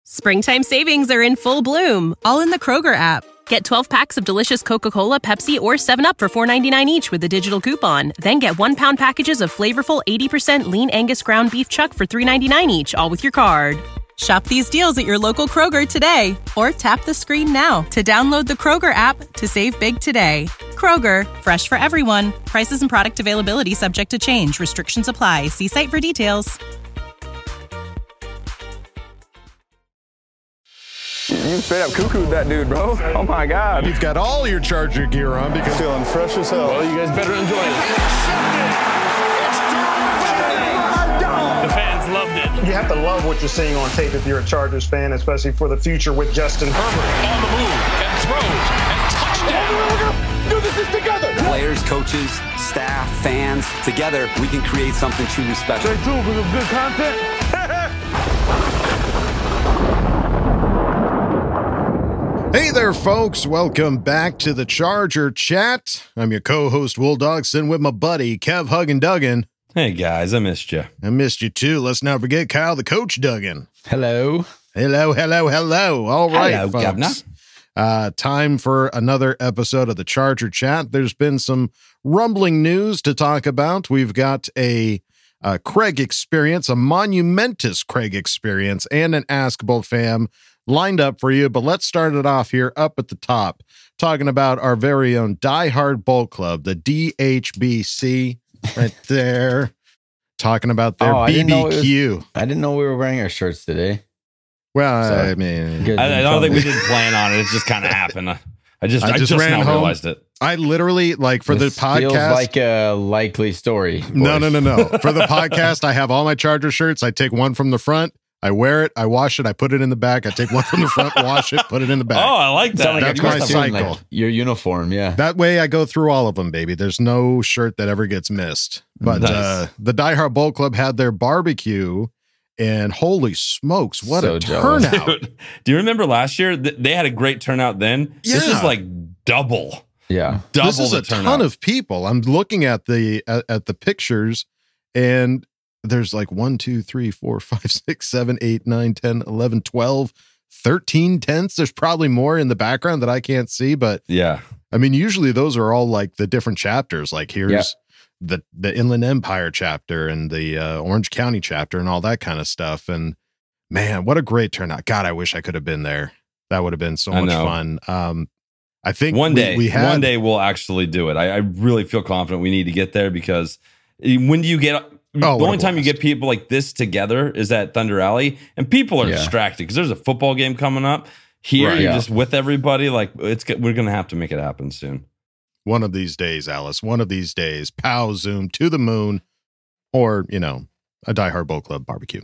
Springtime savings are in full bloom, all in the Kroger app. Get 12 packs of delicious Coca-Cola, Pepsi, or 7-Up for $4.99 each with a digital coupon. Then get 1-pound packages of flavorful 80% lean Angus ground beef chuck for $3.99 each, all with your card. Shop these deals at your local Kroger today, or tap the screen now to download the Kroger app to save big today. Kroger, fresh for everyone. Prices and product availability subject to change. Restrictions apply. See site for details. You straight up cuckooed that dude, bro. Oh my God. You've got all your Charger gear on because feeling fresh as hell. Well, you guys better enjoy it. The fans loved it. You have to love what you're seeing on tape if you're a Chargers fan, especially for the future with Justin Herbert. On the move and throws and touchdown. Do this together. Players, coaches, staff, fans, together we can create something truly special. Stay tuned for some good content. Hey there, folks. Welcome back to the Charger Chat. I'm your co-host, Will Dogson, with my buddy, Kev Huggin Duggan. Hey, guys, I missed you. I missed you, too. Let's not forget Kyle, the coach, Duggan. Hello. Hello, hello, hello. All right, Hello, folks. Governor. Time for another episode of the Charger Chat. There's been some rumbling news to talk about. We've got a Craig experience, a monumentous Craig experience, and an Ask Bull Fam lined up for you, but let's start it off here up at the top, talking about our very own Die Hard Bowl Club, the DHBC, right there, talking about their BBQ. I didn't know we were wearing our shirts today. Well, So, I mean, I don't think we did plan on it. It just kind of happened. I just ran now home. realized it. I literally, like, for this the podcast, feels like a likely story. No. For the podcast, I have all my Charger shirts. I take one from the front. I wear it, I wash it, I put it in the back. I take one from the front, wash it, put it in the back. Oh, I like that. That's my cycle. Like your uniform, yeah. That way I go through all of them, baby. There's no shirt that ever gets missed. But Nice. The Die Hard Bowl Club had their barbecue, and holy smokes, what So a jealous. turnout. Dude, do you remember last year? They had a great turnout then. This Yeah. is like double. Yeah. Double This is the a turnout. ton of people. I'm looking at the pictures, and there's like 1, 2, 3, 4, 5, 6, 7, 8, 9, 10, 11, 12, 13 tents. There's probably more in the background that I can't see, but Yeah. I mean, usually those are all like the different chapters. Like here's the Inland Empire chapter and the Orange County chapter and all that kind of stuff. And man, what a great turnout. God, I wish I could have been there. That would have been so I much know. fun. I think One day one day we'll actually do it. I really feel confident we need to get there because when do you get... the only time you get people like this together is at Thunder Alley, and people are distracted because there's a football game coming up. Here, Right, you're yeah. just with everybody. Like we're gonna have to make it happen soon. One of these days, Alice, one of these days, pow, zoom to the moon, or, a Die Hard Bowl Club barbecue.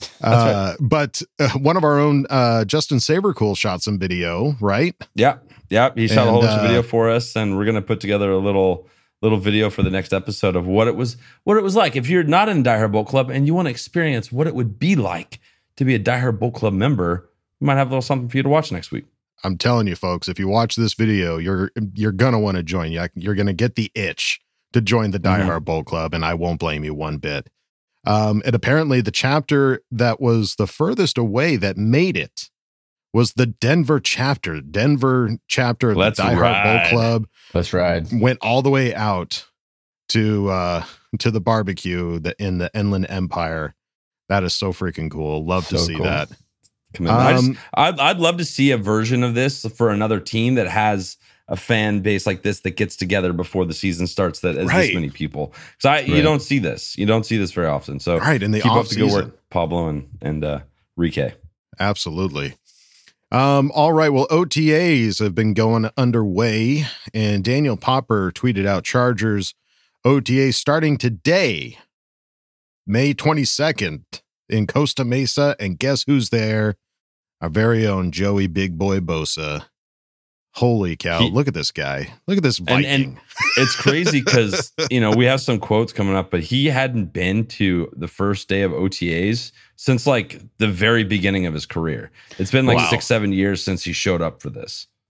But one of our own, Justin Sabercool, shot some video, right? Yeah. He shot a whole And, bunch of video for us, and we're gonna put together a little video for the next episode of what it was like. If you're not in Die Hard Bowl Club and you want to experience what it would be like to be a Die Hard Bowl Club member, we might have a little something for you to watch next week. I'm telling you, folks, if you watch this video, you're gonna want to join. You're gonna get the itch to join the Die Hard Bowl Club, and I won't blame you one bit. And apparently, the chapter that was the furthest away that made it was the Denver chapter. Of the Die Hard Bowl Club. Let's ride. Went all the way out to the barbecue in the Inland Empire. That is so freaking cool. Love to see cool. that. Come on. I'd love to see a version of this for another team that has a fan base like this that gets together before the season starts. That is this many people. Because you don't see this. You don't see this very often. So in the keep off up the good season. work, Pablo and Rike. Absolutely. All right. Well, OTAs have been going underway, and Daniel Popper tweeted out Chargers OTA starting today, May 22nd in Costa Mesa. And guess who's there? Our very own Joey Big Boy Bosa. Holy cow. Look at this guy. Look at this Viking. And it's crazy because, we have some quotes coming up, but he hadn't been to the first day of OTAs since like the very beginning of his career. It's been like 6-7 years since he showed up for this.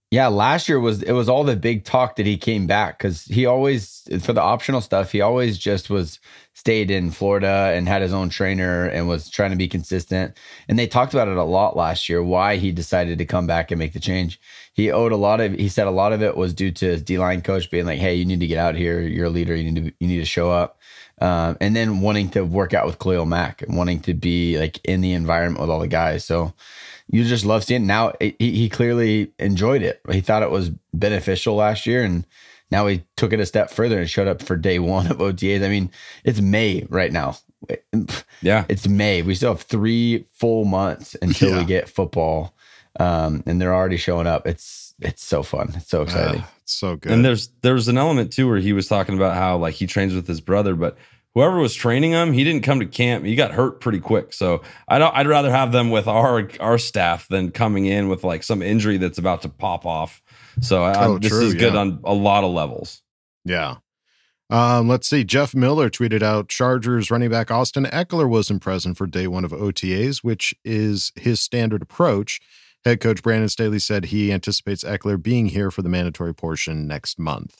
Yeah, last year it was all the big talk that he came back, because he always, for the optional stuff, he always just stayed in Florida and had his own trainer and was trying to be consistent. And they talked about it a lot last year, why he decided to come back and make the change. He said a lot of it was due to his D-line coach being like, hey, you need to get out here. You're a leader. You need to show up. And then wanting to work out with Khalil Mack and wanting to be like in the environment with all the guys. So you just love seeing it. Now he clearly enjoyed it. He thought it was beneficial last year, and now he took it a step further and showed up for day one of OTAs. I mean, it's May right now. Yeah, it's May. We still have 3 full months until we get football, and they're already showing up. It's so fun. It's so exciting. It's so good. And there's an element too where he was talking about how like he trains with his brother, but whoever was training him, he didn't come to camp. He got hurt pretty quick. So I'd rather have them with our staff than coming in with like some injury that's about to pop off. So this is good on a lot of levels. Yeah. Let's see. Jeff Miller tweeted out Chargers running back Austin Eckler wasn't present for day one of OTAs, which is his standard approach. Head coach Brandon Staley said he anticipates Eckler being here for the mandatory portion next month.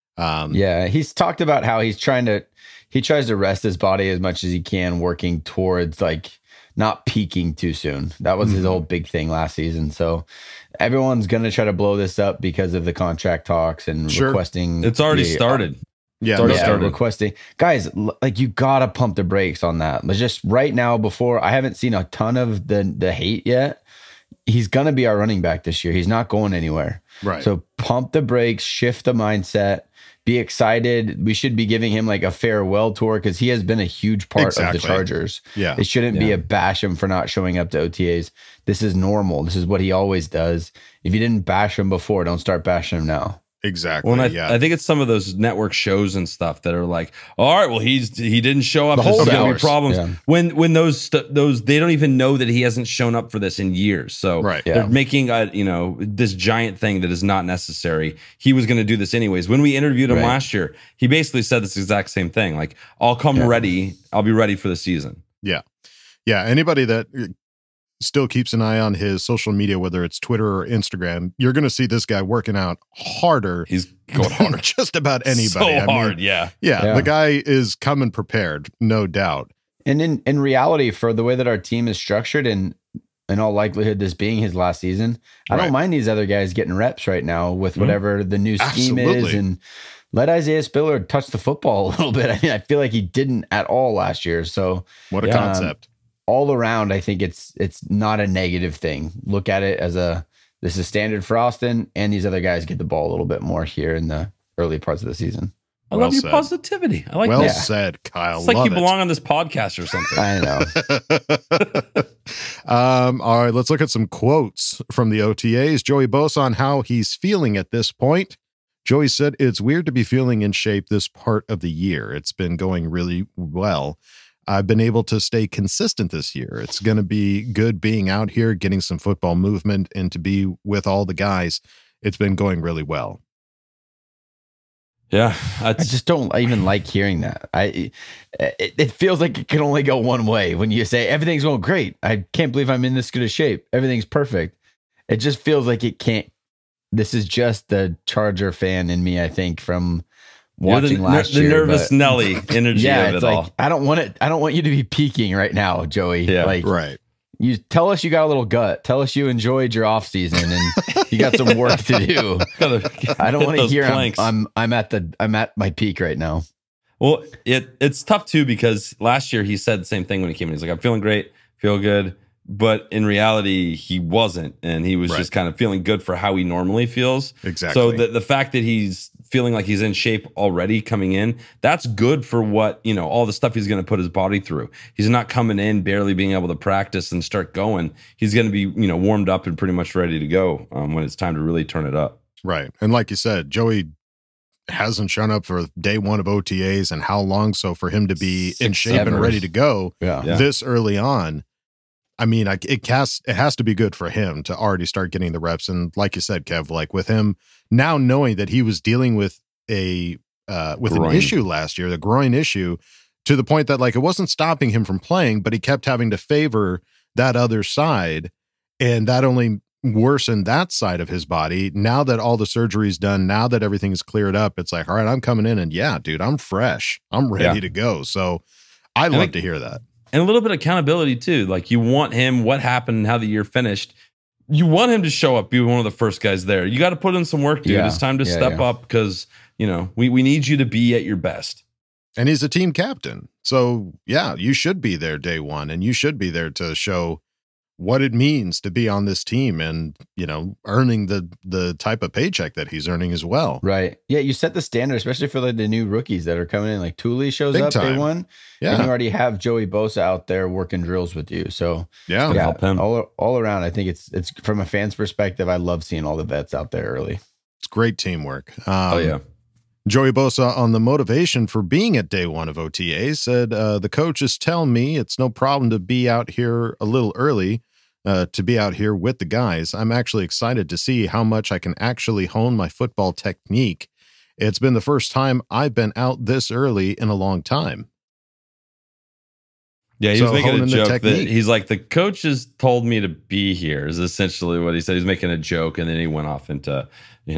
He's talked about how he tries to rest his body as much as he can, working towards like not peaking too soon. That was his whole big thing last season. So everyone's going to try to blow this up because of the contract talks and requesting. It's already started. Requesting. Guys, like you got to pump the brakes on that. But just right now, before, I haven't seen a ton of the hate yet. He's going to be our running back this year. He's not going anywhere. Right. So pump the brakes, shift the mindset, be excited. We should be giving him like a farewell tour, because he has been a huge part of the Chargers. Yeah. It shouldn't be a bash him for not showing up to OTAs. This is normal. This is what he always does. If you didn't bash him before, don't start bashing him now. Exactly. Well, I think it's some of those network shows and stuff that are like, all right, well, he didn't show up. There's going to be problems. Yeah. When those they don't even know that he hasn't shown up for this in years. So they're making this giant thing that is not necessary. He was going to do this anyways. When we interviewed him last year, he basically said this exact same thing. Like, I'll come ready. I'll be ready for the season. Yeah. Yeah. Anybody that still keeps an eye on his social media, whether it's Twitter or Instagram, you're going to see this guy working out harder. He's going hard. Just about anybody. So hard, yeah. The guy is coming prepared, no doubt. And in reality, for the way that our team is structured, and in all likelihood, this being his last season, I don't mind these other guys getting reps right now with whatever the new scheme is, and let Isaiah Spiller touch the football a little bit. I mean, I feel like he didn't at all last year. So what a concept. All around, I think it's not a negative thing. Look at it as this is standard for Austin, and these other guys get the ball a little bit more here in the early parts of the season. I love your positivity. I like that. Well said, Kyle. It's like you belong on this podcast or something. I know. All right, let's look at some quotes from the OTAs. Joey Bosa on how he's feeling at this point. Joey said, "It's weird to be feeling in shape this part of the year. It's been going really well. I've been able to stay consistent this year. It's going to be good being out here, getting some football movement, and to be with all the guys. It's been going really well." Yeah. I just don't even like hearing that. It feels like it can only go one way when you say everything's going great. I can't believe I'm in this good a shape. Everything's perfect. It just feels like it can't. This is just the Charger fan in me, I think, from watching last year. The nervous Nelly energy of it all. I don't want you to be peaking right now, Joey. Yeah, right. You tell us you got a little gut. Tell us you enjoyed your off season and you got some work to do. I don't want to hear I'm at my peak right now. Well, it's tough too, because last year he said the same thing when he came in. He's like, I'm feeling great, feel good. But in reality, he wasn't, and he was just kind of feeling good for how he normally feels. Exactly. So the fact that he's feeling like he's in shape already coming in, that's good for what, all the stuff he's going to put his body through. He's not coming in barely being able to practice and start going. He's going to be, warmed up and pretty much ready to go when it's time to really turn it up. Right. And like you said, Joey hasn't shown up for day one of OTAs, and how long? So for him to be in shape and ready to go this early on, I mean, it has to be good for him to already start getting the reps. And like you said, Kev, like with him now knowing that he was dealing with an issue last year, the groin issue, to the point that like it wasn't stopping him from playing, but he kept having to favor that other side. And that only worsen that side of his body. Now that all the surgery's done, now that everything's cleared up, it's like, all right, I'm coming in and yeah, dude, I'm fresh. I'm ready to go. So I love to hear that. And a little bit of accountability too. Like you want him, what happened and how the year finished. You want him to show up, be one of the first guys there. You got to put in some work, dude. It's time to step up because, we need you to be at your best. And he's a team captain. So yeah, you should be there day one and you should be there to show what it means to be on this team and, earning the type of paycheck that he's earning as well. Right. Yeah. You set the standard, especially for the new rookies that are coming in. Like Thule shows Big up time. day one. Yeah. And you already have Joey Bosa out there working drills with you. So help him. all around. I think it's from a fan's perspective. I love seeing all the vets out there early. It's great teamwork. Yeah. Joey Bosa on the motivation for being at day one of OTA said, the coaches tell me it's no problem to be out here a little early, to be out here with the guys. I'm actually excited to see how much I can actually hone my football technique. It's been the first time I've been out this early in a long time. Yeah, he was making a joke that he's like, the coaches told me to be here is essentially what he said. He's making a joke and then he went off into,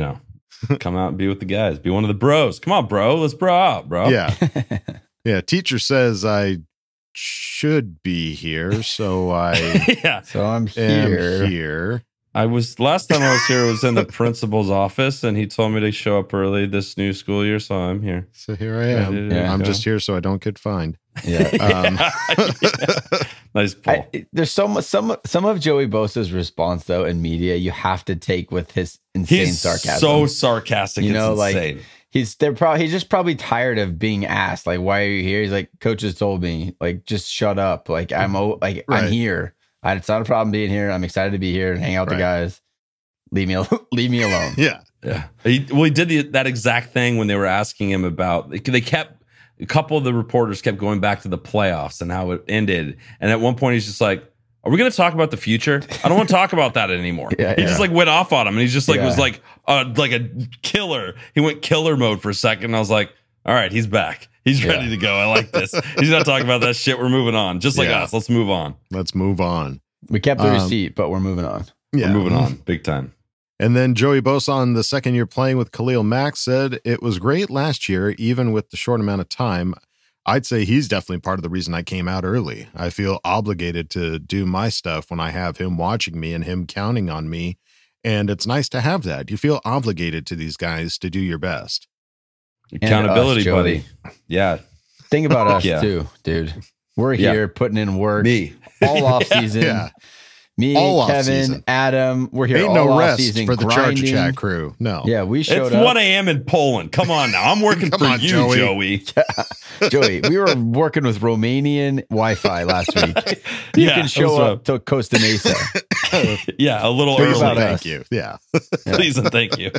come out and be with the guys. Be one of the bros. Come on, bro. Let's bro out, bro. Yeah. Yeah. Teacher says I should be here. So So I'm here. Last time I was here was in the principal's office and he told me to show up early this new school year. So I'm here. So here I am. I'm just here so I don't get fined. Yeah. Nice pull. There's some of Joey Bosa's response though in media you have to take with his insane sarcasm. So sarcastic. It's insane. He's just probably tired of being asked like, why are you here? He's like, coaches told me, like, just shut up. Like I'm here. It's not a problem being here. I'm excited to be here and hang out with the guys. Leave me alone. Yeah. He did that exact thing when they were asking him about. A couple of the reporters kept going back to the playoffs and how it ended. And at one point, he's just like, "Are we going to talk about the future? I don't want to talk about that anymore." He just like went off on him, and he's just like was like a killer. He went killer mode for a second. And I was like, "All right, he's back. He's ready to go. I like this. He's not talking about that shit. We're moving on, just like us. Let's move on. Let's move on. We kept the receipt, but we're moving on. Yeah, we're moving on, big time." And then Joey Bosa on the second year playing with Khalil Mack said, "It was great last year, even with the short amount of time. I'd say he's definitely part of the reason I came out early. I feel obligated to do my stuff when I have him watching me and him counting on me. And it's nice to have that. You feel obligated to these guys to do your best." Accountability, buddy. Yeah. Think about us too, dude. We're here putting in work. All off season. Yeah. Me, all Kevin, Adam, we're here. Ain't all no off rest season, for the grinding. Charger Chat crew. No. Yeah, we showed it's up. 1 a.m. in Poland. Come on now. I'm working for you, Joey. Joey, we were working with Romanian Wi-Fi last week. You can show up to Costa Mesa. Yeah, a little Think early. about Thank us. you. Yeah. Please and thank you.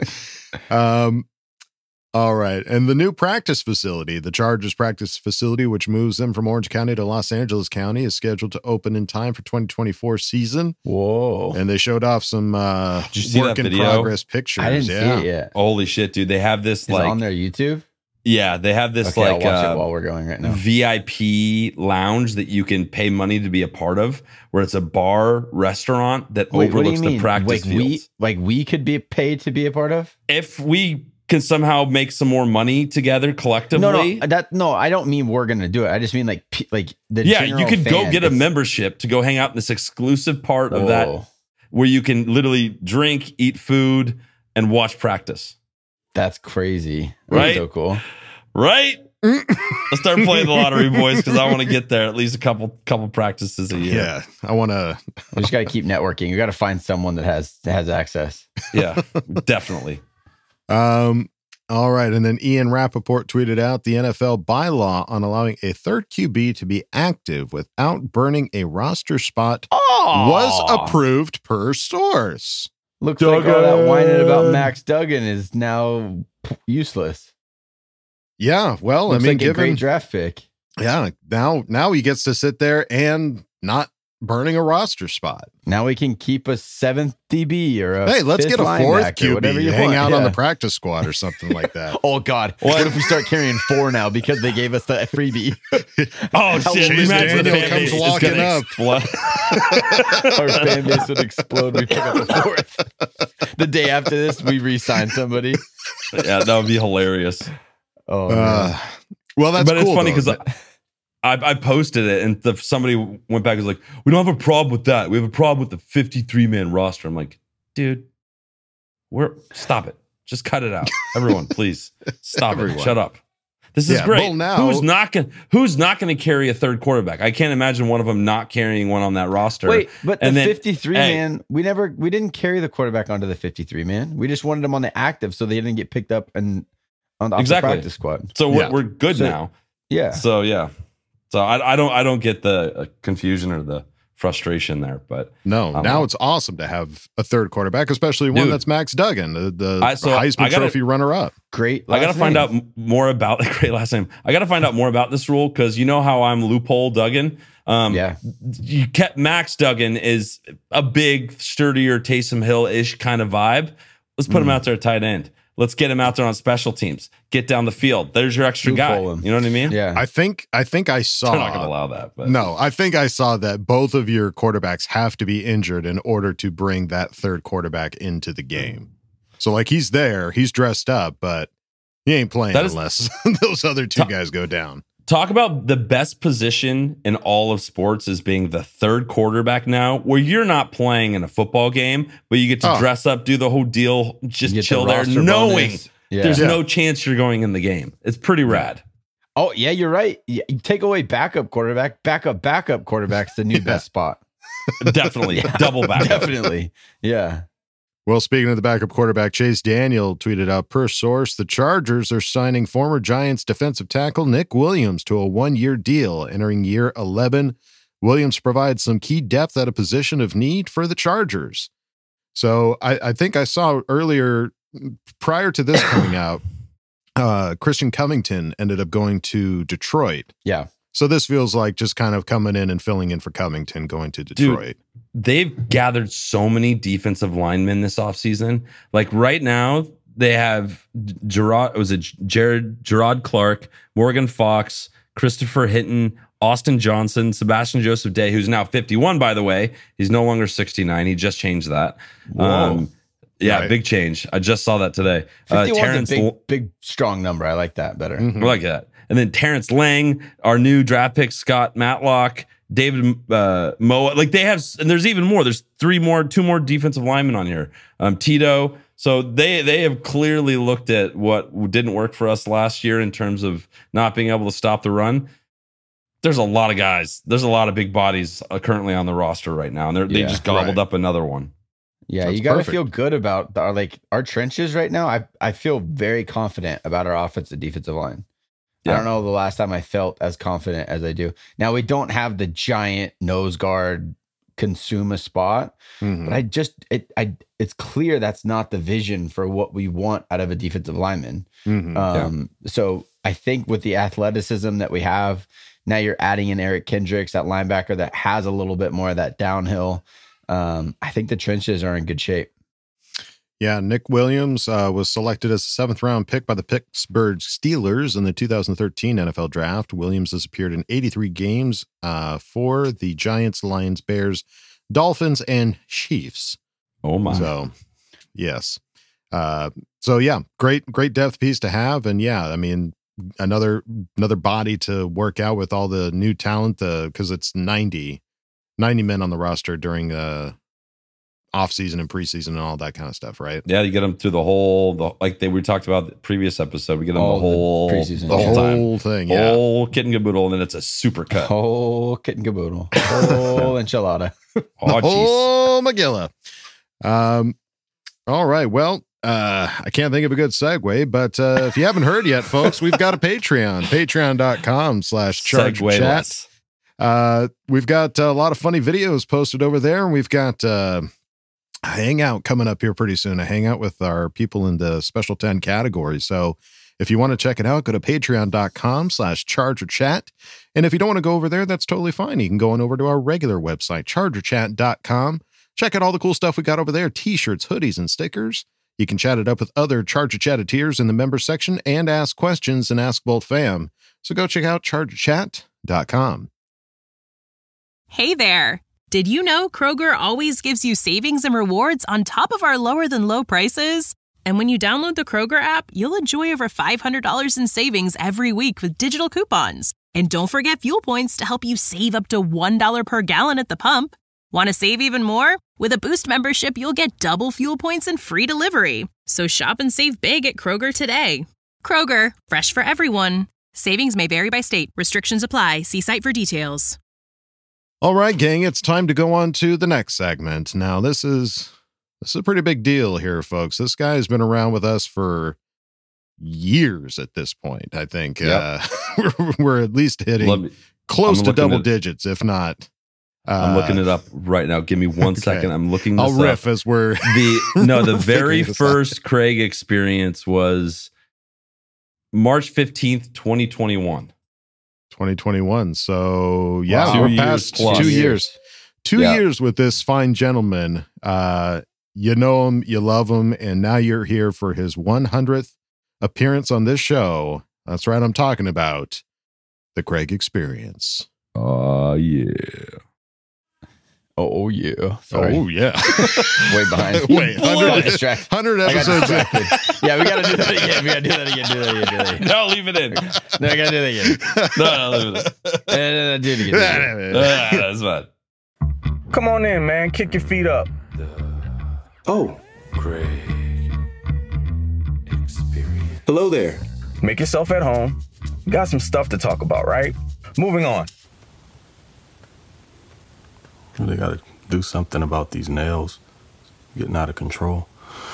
All right. And the new practice facility, the Chargers practice facility, which moves them from Orange County to Los Angeles County, is scheduled to open in time for 2024 season. Whoa. And they showed off some Did you see work that in video? progress pictures. I didn't see it yet. Holy shit, dude. They have this Is it on their YouTube? Yeah, they have this Okay, I'll watch it while we're going right now. VIP lounge that you can pay money to be a part of, where it's a bar restaurant that Wait, what do overlooks you mean? the practice fields. We could be paid to be a part of? If we can somehow make some more money together collectively. No, I don't mean we're gonna do it. I just mean the general you could go fan. get a membership to go hang out in this exclusive part of that where you can literally drink, eat food, and watch practice. That's crazy. Right? That's so cool. Right? Let's start playing the lottery, boys, because I want to get there at least a couple practices a year. Yeah, I want to. We just got to keep networking. We got to find someone that has access. Yeah, definitely. All right. And then Ian Rappaport tweeted out the NFL bylaw on allowing a third QB to be active without burning a roster spot was approved per source. Looks like all that whining about Max Duggan is now useless. Yeah. Well, Looks I mean, like a great draft pick. Yeah. Now he gets to sit there and not burning a roster spot. Now we can keep a 7th DB or a Hey, let's fifth get a 4th linebacker, whatever QB, you hang want. out on Yeah. the practice squad or something like that. Oh God! What if we start carrying 4 now because they gave us the freebie? Oh shit! Chase Imagine the Daniel fan comes base is walking gonna up. explode. Our fan base would explode. We pick up the 4th. The day after this, we re-sign somebody. Yeah, that would be hilarious. Oh, man. Well, that's But cool, it's funny though. because I posted it and somebody went back and was like, "We don't have a problem with that. We have a problem with the 53-man roster." I'm like, dude, stop it. Just cut it out. Everyone, please stop Everyone. it. Shut up. This is Yeah, great. well, now- who's not going to carry a third quarterback? I can't imagine one of them not carrying one on that roster. Wait, but the And then- 53 man, we didn't carry the quarterback onto the 53 man. We just wanted him on the active so they didn't get picked up and on the Exactly. practice squad. So Yeah. we're good So- now. Yeah. So yeah. So I don't get the confusion or the frustration there, but No, I don't now know. it's awesome to have a third quarterback, especially one Dude. that's Max Duggan, the So I Heisman gotta- Trophy runner-up. Great. I got to last find name. out more about great last name. I got to find out more about this rule because you know how I'm loophole Duggan. Yeah. You kept Max Duggan is a big, sturdier Taysom Hill-ish kind of vibe. Let's put him out there at tight end. Let's get him out there on special teams. Get down the field. There's your extra guy. Loophole him. You know what I mean? Yeah. I think I saw. They're not going to allow that. But No, I think I saw that both of your quarterbacks have to be injured in order to bring that third quarterback into the game. So, like, he's there, he's dressed up, but he ain't playing That is- unless those other two guys go down. Talk about the best position in all of sports as being the third quarterback now, where you're not playing in a football game, but you get to Oh. dress up, do the whole deal, just You get the chill there, roster knowing bonus. Yeah. there's Yeah. no chance you're going in the game. It's pretty rad. Oh, yeah, you're right. You take away backup quarterback, backup quarterback's the new best spot. Definitely. Double back. Definitely. Yeah. Well, speaking of the backup quarterback, Chase Daniel tweeted out, per source, the Chargers are signing former Giants defensive tackle Nick Williams to a 1-year deal. Entering year 11, Williams provides some key depth at a position of need for the Chargers. So I think I saw earlier, prior to this coming out, Christian Covington ended up going to Detroit. Yeah. So this feels like just kind of coming in and filling in for Covington going to Detroit. They've gathered so many defensive linemen this offseason. Like right now, they have Gerard Clark, Morgan Fox, Christopher Hinton, Austin Johnson, Sebastian Joseph Day, who's now 51, by the way. He's no longer 69. He just changed that. Whoa. Yeah, Right. big change. I just saw that today. 51's Terrence, a big, strong number. I like that better. Mhm. I like that. And then Terrence Lang, our new draft pick, Scott Matlock, David Moa. Like they have, and there's even more. There's two more defensive linemen on here. Tito. So they have clearly looked at what didn't work for us last year in terms of not being able to stop the run. There's a lot of guys. There's a lot of big bodies currently on the roster right now, and they Yeah, just gobbled right. up another one. Yeah, That's you got to perfect. feel good about our trenches right now. I feel very confident about our offensive defensive line. I Yeah. don't know the last time I felt as confident as I do. Now we don't have the giant nose guard consume a spot, Mhm. but it's clear that's not the vision for what we want out of a defensive lineman. Mhm. So I think with the athleticism that we have now, you're adding in Eric Kendricks, that linebacker that has a little bit more of that downhill. I think the trenches are in good shape. Yeah, Nick Williams was selected as a 7th-round pick by the Pittsburgh Steelers in the 2013 NFL Draft. Williams has appeared in 83 games for the Giants, Lions, Bears, Dolphins, and Chiefs. Oh my! So, yes. So yeah, great depth piece to have, and yeah, I mean another body to work out with all the new talent. Because it's 90 men on the roster during off season and preseason and all that kind of stuff, right? Yeah, you get them through we talked about the previous episode. We get them All the the whole preseason, The whole time. whole thing, yeah. Whole kit and caboodle, and then it's a super cut. Whole kit and caboodle, whole enchilada. Oh, jeez. Oh, Magilla. All right. Well, I can't think of a good segue, but if you haven't heard yet, folks, we've got a Patreon, patreon.com/chargerchat. Segue-less. We've got a lot of funny videos posted over there, and we've got a hangout coming up here pretty soon, a hangout with our people in the Special 10 category. So If you want to check it out, go to patreon.com/chargerchat. And if you don't want to go over there, that's totally fine. You can go on over to our regular website, chargerchat.com. Check out all the cool stuff we got over there, t-shirts, hoodies, and stickers. You can chat it up with other Charger Chatteteers in the members section and ask questions and Ask Bolt Fam. So go check out chargerchat.com. Hey there! Did you know Kroger always gives you savings and rewards on top of our lower-than-low prices? And when you download the Kroger app, you'll enjoy over $500 in savings every week with digital coupons. And don't forget fuel points to help you save up to $1 per gallon at the pump. Want to save even more? With a Boost membership, you'll get double fuel points and free delivery. So shop and save big at Kroger today. Kroger, fresh for everyone. Savings may vary by state. Restrictions apply. See site for details. All right, gang, it's time to go on to the next segment. Now, this is a pretty big deal here, folks. This guy's been around with us for years at this point, I think. Yep. We're at least hitting close to double digits, if not. I'm looking it up right now. Give me 1 second. I'm looking this I'll riff up. As we're the very first Craig experience was March 15th, 2021. 2021. So yeah, Wow. we're past 2 years. 2 years with this fine gentleman. You know him, you love him, and now you're here for his 100th appearance on this show. That's right, I'm talking about the Craig Experience. Yeah. Oh, yeah. Sorry. Oh, yeah. Way behind. Wait, 100 episodes. Yeah, we got to do that again. Do that again. No, leave it in. No, I got to do that again. No, leave it in. Do it again. That's fine. Come on in, man. Kick your feet up. Oh. Craig Experience. Hello there. Make yourself at home. Got some stuff to talk about, right? Moving on. Really got to do something about these nails getting out of control.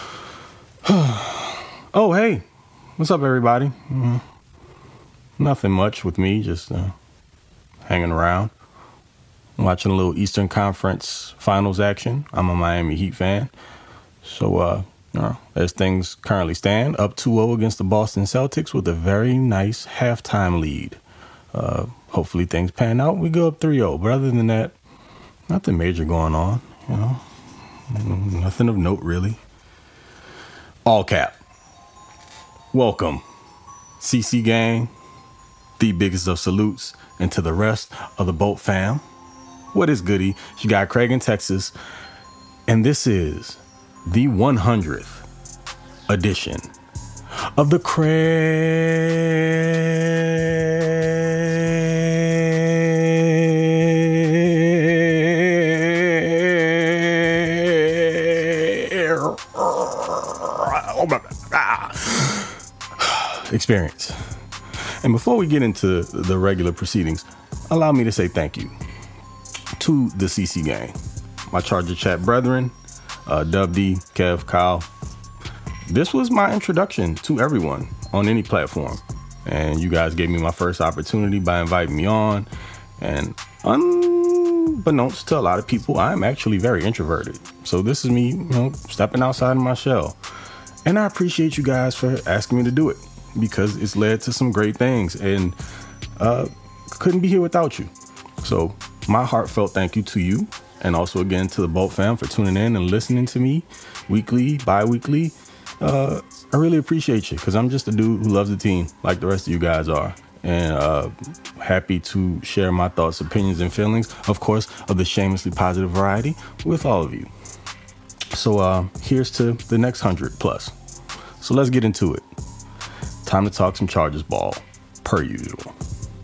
Oh, hey. What's up, everybody? Nothing much with me, just hanging around, watching a little Eastern Conference Finals action. I'm a Miami Heat fan. So, as things currently stand, up 2-0 against the Boston Celtics with a very nice halftime lead. Hopefully things pan out. We go up 3-0. But other than that, nothing major going on, Nothing of note, really. All cap. Welcome, CC Gang, the biggest of salutes, and to the rest of the Bolt fam. What is goody? You got Craig in Texas, and this is the 100th edition of the Experience. And before we get into the regular proceedings, allow me to say thank you to the CC Gang, my Charger Chat brethren, Dub D, Kev, Kyle. This was my introduction to everyone on any platform, and you guys gave me my first opportunity by inviting me on. And unbeknownst to a lot of people, I'm actually very introverted. So this is me, stepping outside of my shell. And I appreciate you guys for asking me to do it, because it's led to some great things, and couldn't be here without you. So my heartfelt thank you to you, and also again to the Bolt fam for tuning in and listening to me weekly, bi-weekly. I really appreciate you, because I'm just a dude who loves the team like the rest of you guys are, and happy to share my thoughts, opinions, and feelings, of course, of the shamelessly positive variety with all of you. So here's to the next 100 plus. So let's get into it. Time to talk some Chargers ball, per usual.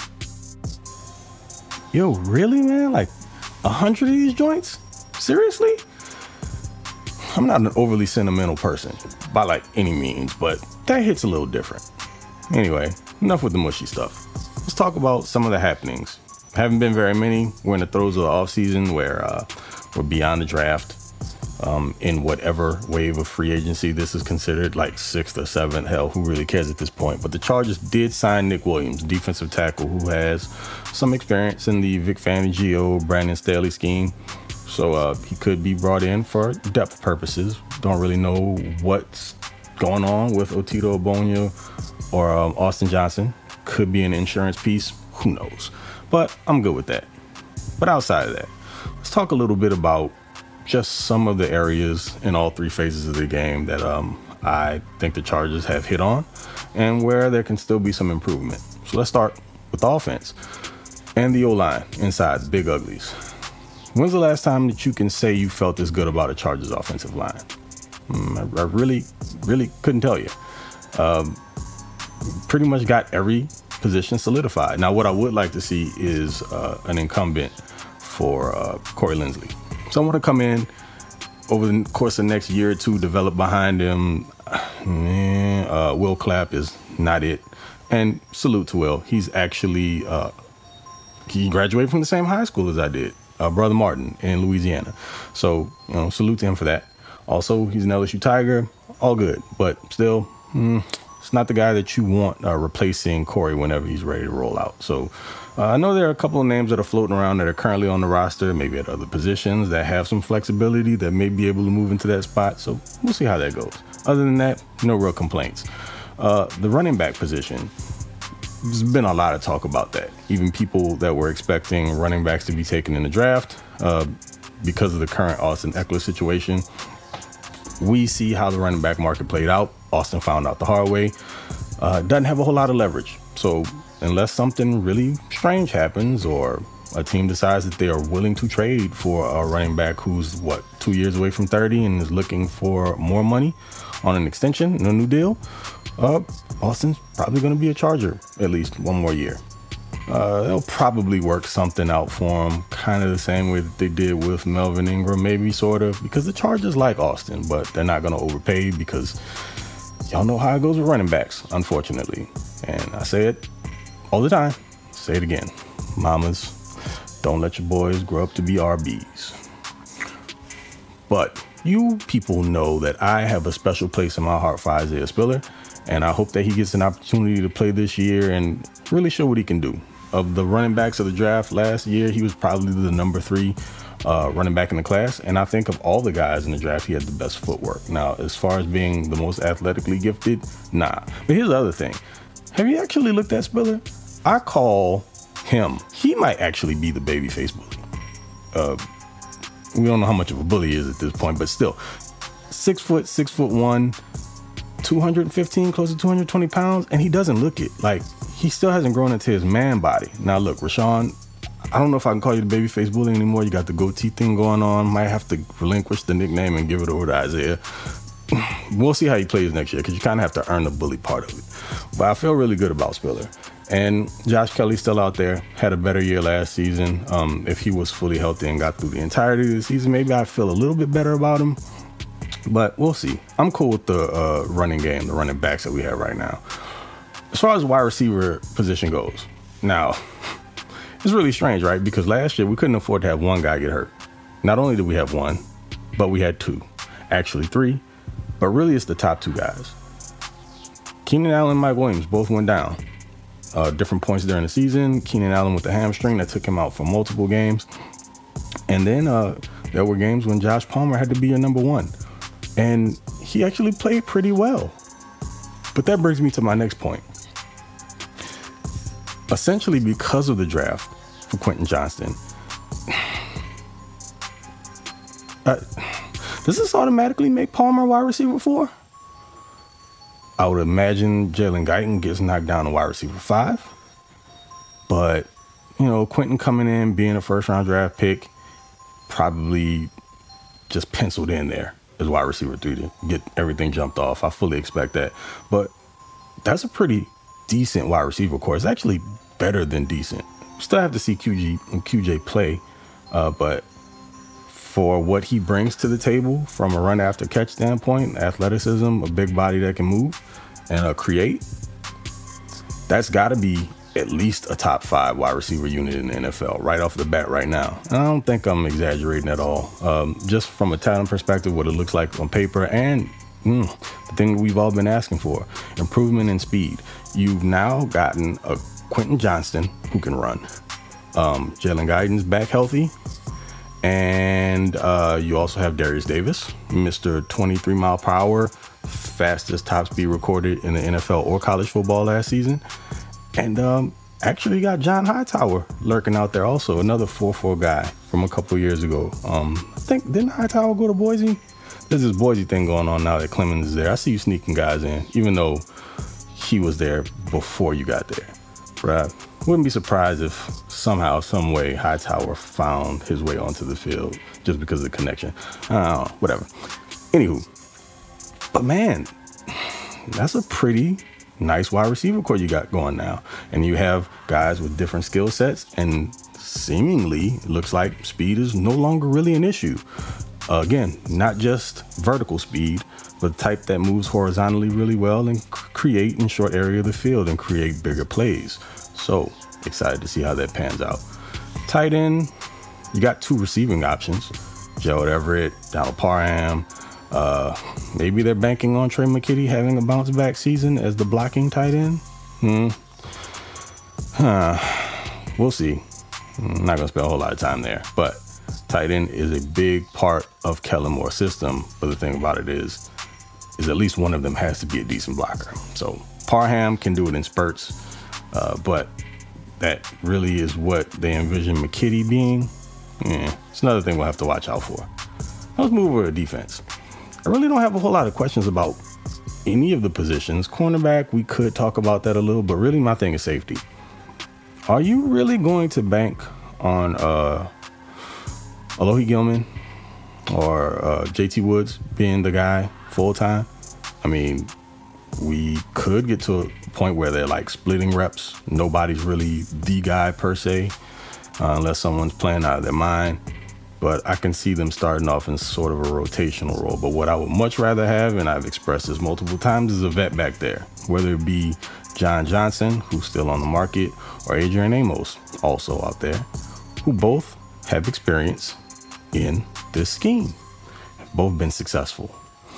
Yo, really, man? Like 100 of these joints? Seriously? I'm not an overly sentimental person by like any means, but that hits a little different. Anyway, enough with the mushy stuff. Let's talk about some of the happenings. Haven't been very many. We're in the throes of the offseason where we're beyond the draft. In whatever wave of free agency this is considered, like 6th or 7th, hell, who really cares at this point? But the Chargers did sign Nick Williams, defensive tackle, who has some experience in the Vic Fangio, Brandon Staley scheme. So he could be brought in for depth purposes. Don't really know what's going on with Otito Ogbonnia or Austin Johnson. Could be an insurance piece. Who knows? But I'm good with that. But outside of that, let's talk a little bit about just some of the areas in all three phases of the game that I think the Chargers have hit on and where there can still be some improvement. So let's start with the offense and the O-line inside the big uglies. When's the last time that you can say you felt this good about a Chargers offensive line? I really couldn't tell you. Pretty much got every position solidified. Now, what I would like to see is an incumbent for Corey Linsley. Someone to come in over the course of the next year or two, develop behind him. Will Clapp is not it. And salute to Will. He's actually, he graduated from the same high school as I did, Brother Martin in Louisiana. So, salute to him for that. Also, he's an LSU Tiger. All good. But still, it's not the guy that you want replacing Corey whenever he's ready to roll out. So I know there are a couple of names that are floating around that are currently on the roster, maybe at other positions that have some flexibility that may be able to move into that spot. So we'll see how that goes. Other than that, no real complaints. The running back position, there's been a lot of talk about that. Even people that were expecting running backs to be taken in the draft because of the current Austin Ekeler situation. We see how the running back market played out. Austin found out the hard way. Doesn't have a whole lot of leverage. So unless something really strange happens or a team decides that they are willing to trade for a running back who's 2 years away from 30 and is looking for more money on an extension and a new deal, Austin's probably going to be a Charger at least one more year. They'll probably work something out for him, kind of the same way that they did with Melvin Ingram, maybe sort of, because the Chargers like Austin, but they're not going to overpay because y'all know how it goes with running backs, unfortunately. And I say it all the time, say it again. Mamas, don't let your boys grow up to be RBs. But you people know that I have a special place in my heart for Isaiah Spiller, and I hope that he gets an opportunity to play this year and really show what he can do. Of the running backs of the draft last year, he was probably the number 3 running back in the class. And I think of all the guys in the draft, he had the best footwork. Now, as far as being the most athletically gifted, nah. But here's the other thing. Have you actually looked at Spiller? I call him. He might actually be the babyface bully. We don't know how much of a bully he is at this point, but still. 6'1", 215, close to 220 pounds, and he doesn't look it. Like, he still hasn't grown into his man body. Now, look, Rashawn, I don't know if I can call you the babyface bully anymore. You got the goatee thing going on. Might have to relinquish the nickname and give it over to Isaiah. We'll see how he plays next year because you kind of have to earn the bully part of it. But I feel really good about Spiller. And Josh Kelly's still out there. Had a better year last season. If he was fully healthy and got through the entirety of the season, maybe I'd feel a little bit better about him. But we'll see. I'm cool with the running game, the running backs that we have right now. As far as wide receiver position goes, now, it's really strange, right? Because last year we couldn't afford to have one guy get hurt. Not only did we have one, but we had 2. Actually 3. But really it's the top 2 guys. Keenan Allen and Mike Williams both went down. Different points during the season. Keenan Allen with the hamstring that took him out for multiple games. And then there were games when Josh Palmer had to be your number 1. And he actually played pretty well. But that brings me to my next point. Essentially, because of the draft for Quentin Johnston, does this automatically make Palmer wide receiver 4? I would imagine Jalen Guyton gets knocked down to wide receiver 5. But, Quentin coming in, being a first-round draft pick, probably just penciled in there as wide receiver 3 to get everything jumped off. I fully expect that. But that's a pretty decent wide receiver core. It's actually better than decent. Still have to see QJ play, but for what he brings to the table from a run after catch standpoint, athleticism, a big body that can move and create, that's got to be at least a top 5 wide receiver unit in the NFL right off the bat right now. And I don't think I'm exaggerating at all. Just from a talent perspective, what it looks like on paper and the thing we've all been asking for, improvement in speed. You've now gotten a Quentin Johnston who can run. Jalen Guyton's back healthy. And you also have Darius Davis, Mr. 23 mile per hour, fastest top speed recorded in the NFL or college football last season. And actually got John Hightower lurking out there also, another 4.4 guy from a couple years ago. I think, didn't Hightower go to Boise? There's this Boise thing going on now that Clemens is there. I see you sneaking guys in, even though he was there before you got there. Right? Wouldn't be surprised if somehow, some way, Hightower found his way onto the field just because of the connection. I don't know, whatever. Anywho, but man, that's a pretty nice wide receiver core you got going now. And you have guys with different skill sets, and seemingly it looks like speed is no longer really an issue. Again, not just vertical speed, but the type that moves horizontally really well and create in short area of the field and create bigger plays. So excited to see how that pans out. Tight end, you got 2 receiving options, Gerald Everett, Donald Parham. Maybe they're banking on Trey McKitty having a bounce back season as the blocking tight end. We'll see. I'm not gonna spend a whole lot of time there, but tight end is a big part of Kellen Moore's system. But the thing about it is at least one of them has to be a decent blocker. So Parham can do it in spurts, but that really is what they envision McKitty being. It's another thing we'll have to watch out for. Let's move over to defense. I really don't have a whole lot of questions about any of the positions. Cornerback, we could talk about that a little, but really my thing is safety. Are you really going to bank on Alohi Gilman or JT Woods being the guy full time? I mean, we could get to a point where they're like splitting reps. Nobody's really the guy per se, unless someone's playing out of their mind. But I can see them starting off in sort of a rotational role. But what I would much rather have, and I've expressed this multiple times, is a vet back there. Whether it be John Johnson, who's still on the market, or Adrian Amos, also out there, who both have experience in this scheme, have both been successful.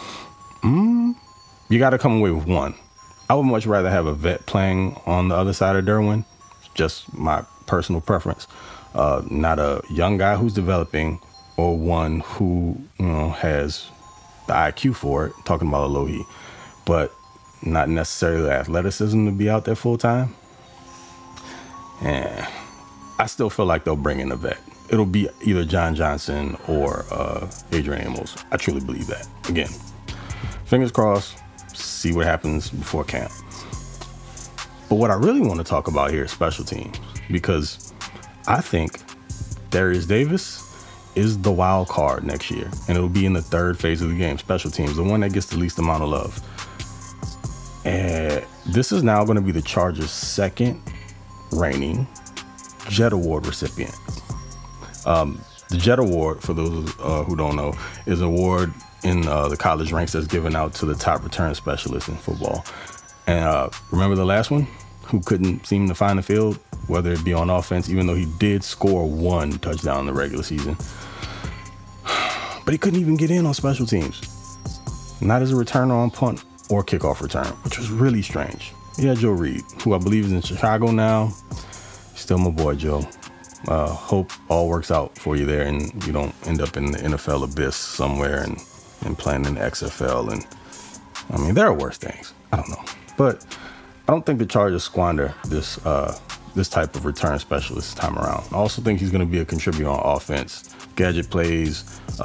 You got to come away with one. I would much rather have a vet playing on the other side of Derwin, just my personal preference. Not a young guy who's developing, or one who has the IQ for it, talking about Alohi, but not necessarily the athleticism to be out there full time. And I still feel like they'll bring in a vet. It'll be either John Johnson or Adrian Amos. I truly believe that. Again, fingers crossed, see what happens before camp. But what I really want to talk about here is special teams, because I think Darius Davis is the wild card next year, and it'll be in the 3rd phase of the game, special teams, the one that gets the least amount of love. And this is now going to be the Chargers' 2nd reigning Jet Award recipient. The Jet Award, for those who don't know, is an award in the college ranks that's given out to the top return specialist in football. And remember the last one, who couldn't seem to find the field, whether it be on offense, even though he did score 1 touchdown in the regular season. But he couldn't even get in on special teams. Not as a returner on punt or kickoff return, which was really strange. He had Joe Reed, who I believe is in Chicago now. Still my boy, Joe. Hope all works out for you there and you don't end up in the NFL abyss somewhere and playing in the XFL. And I mean, there are worse things. I don't know. But I don't think the Chargers squander this type of return specialist this time around. I also think he's going to be a contributor on offense. Gadget plays,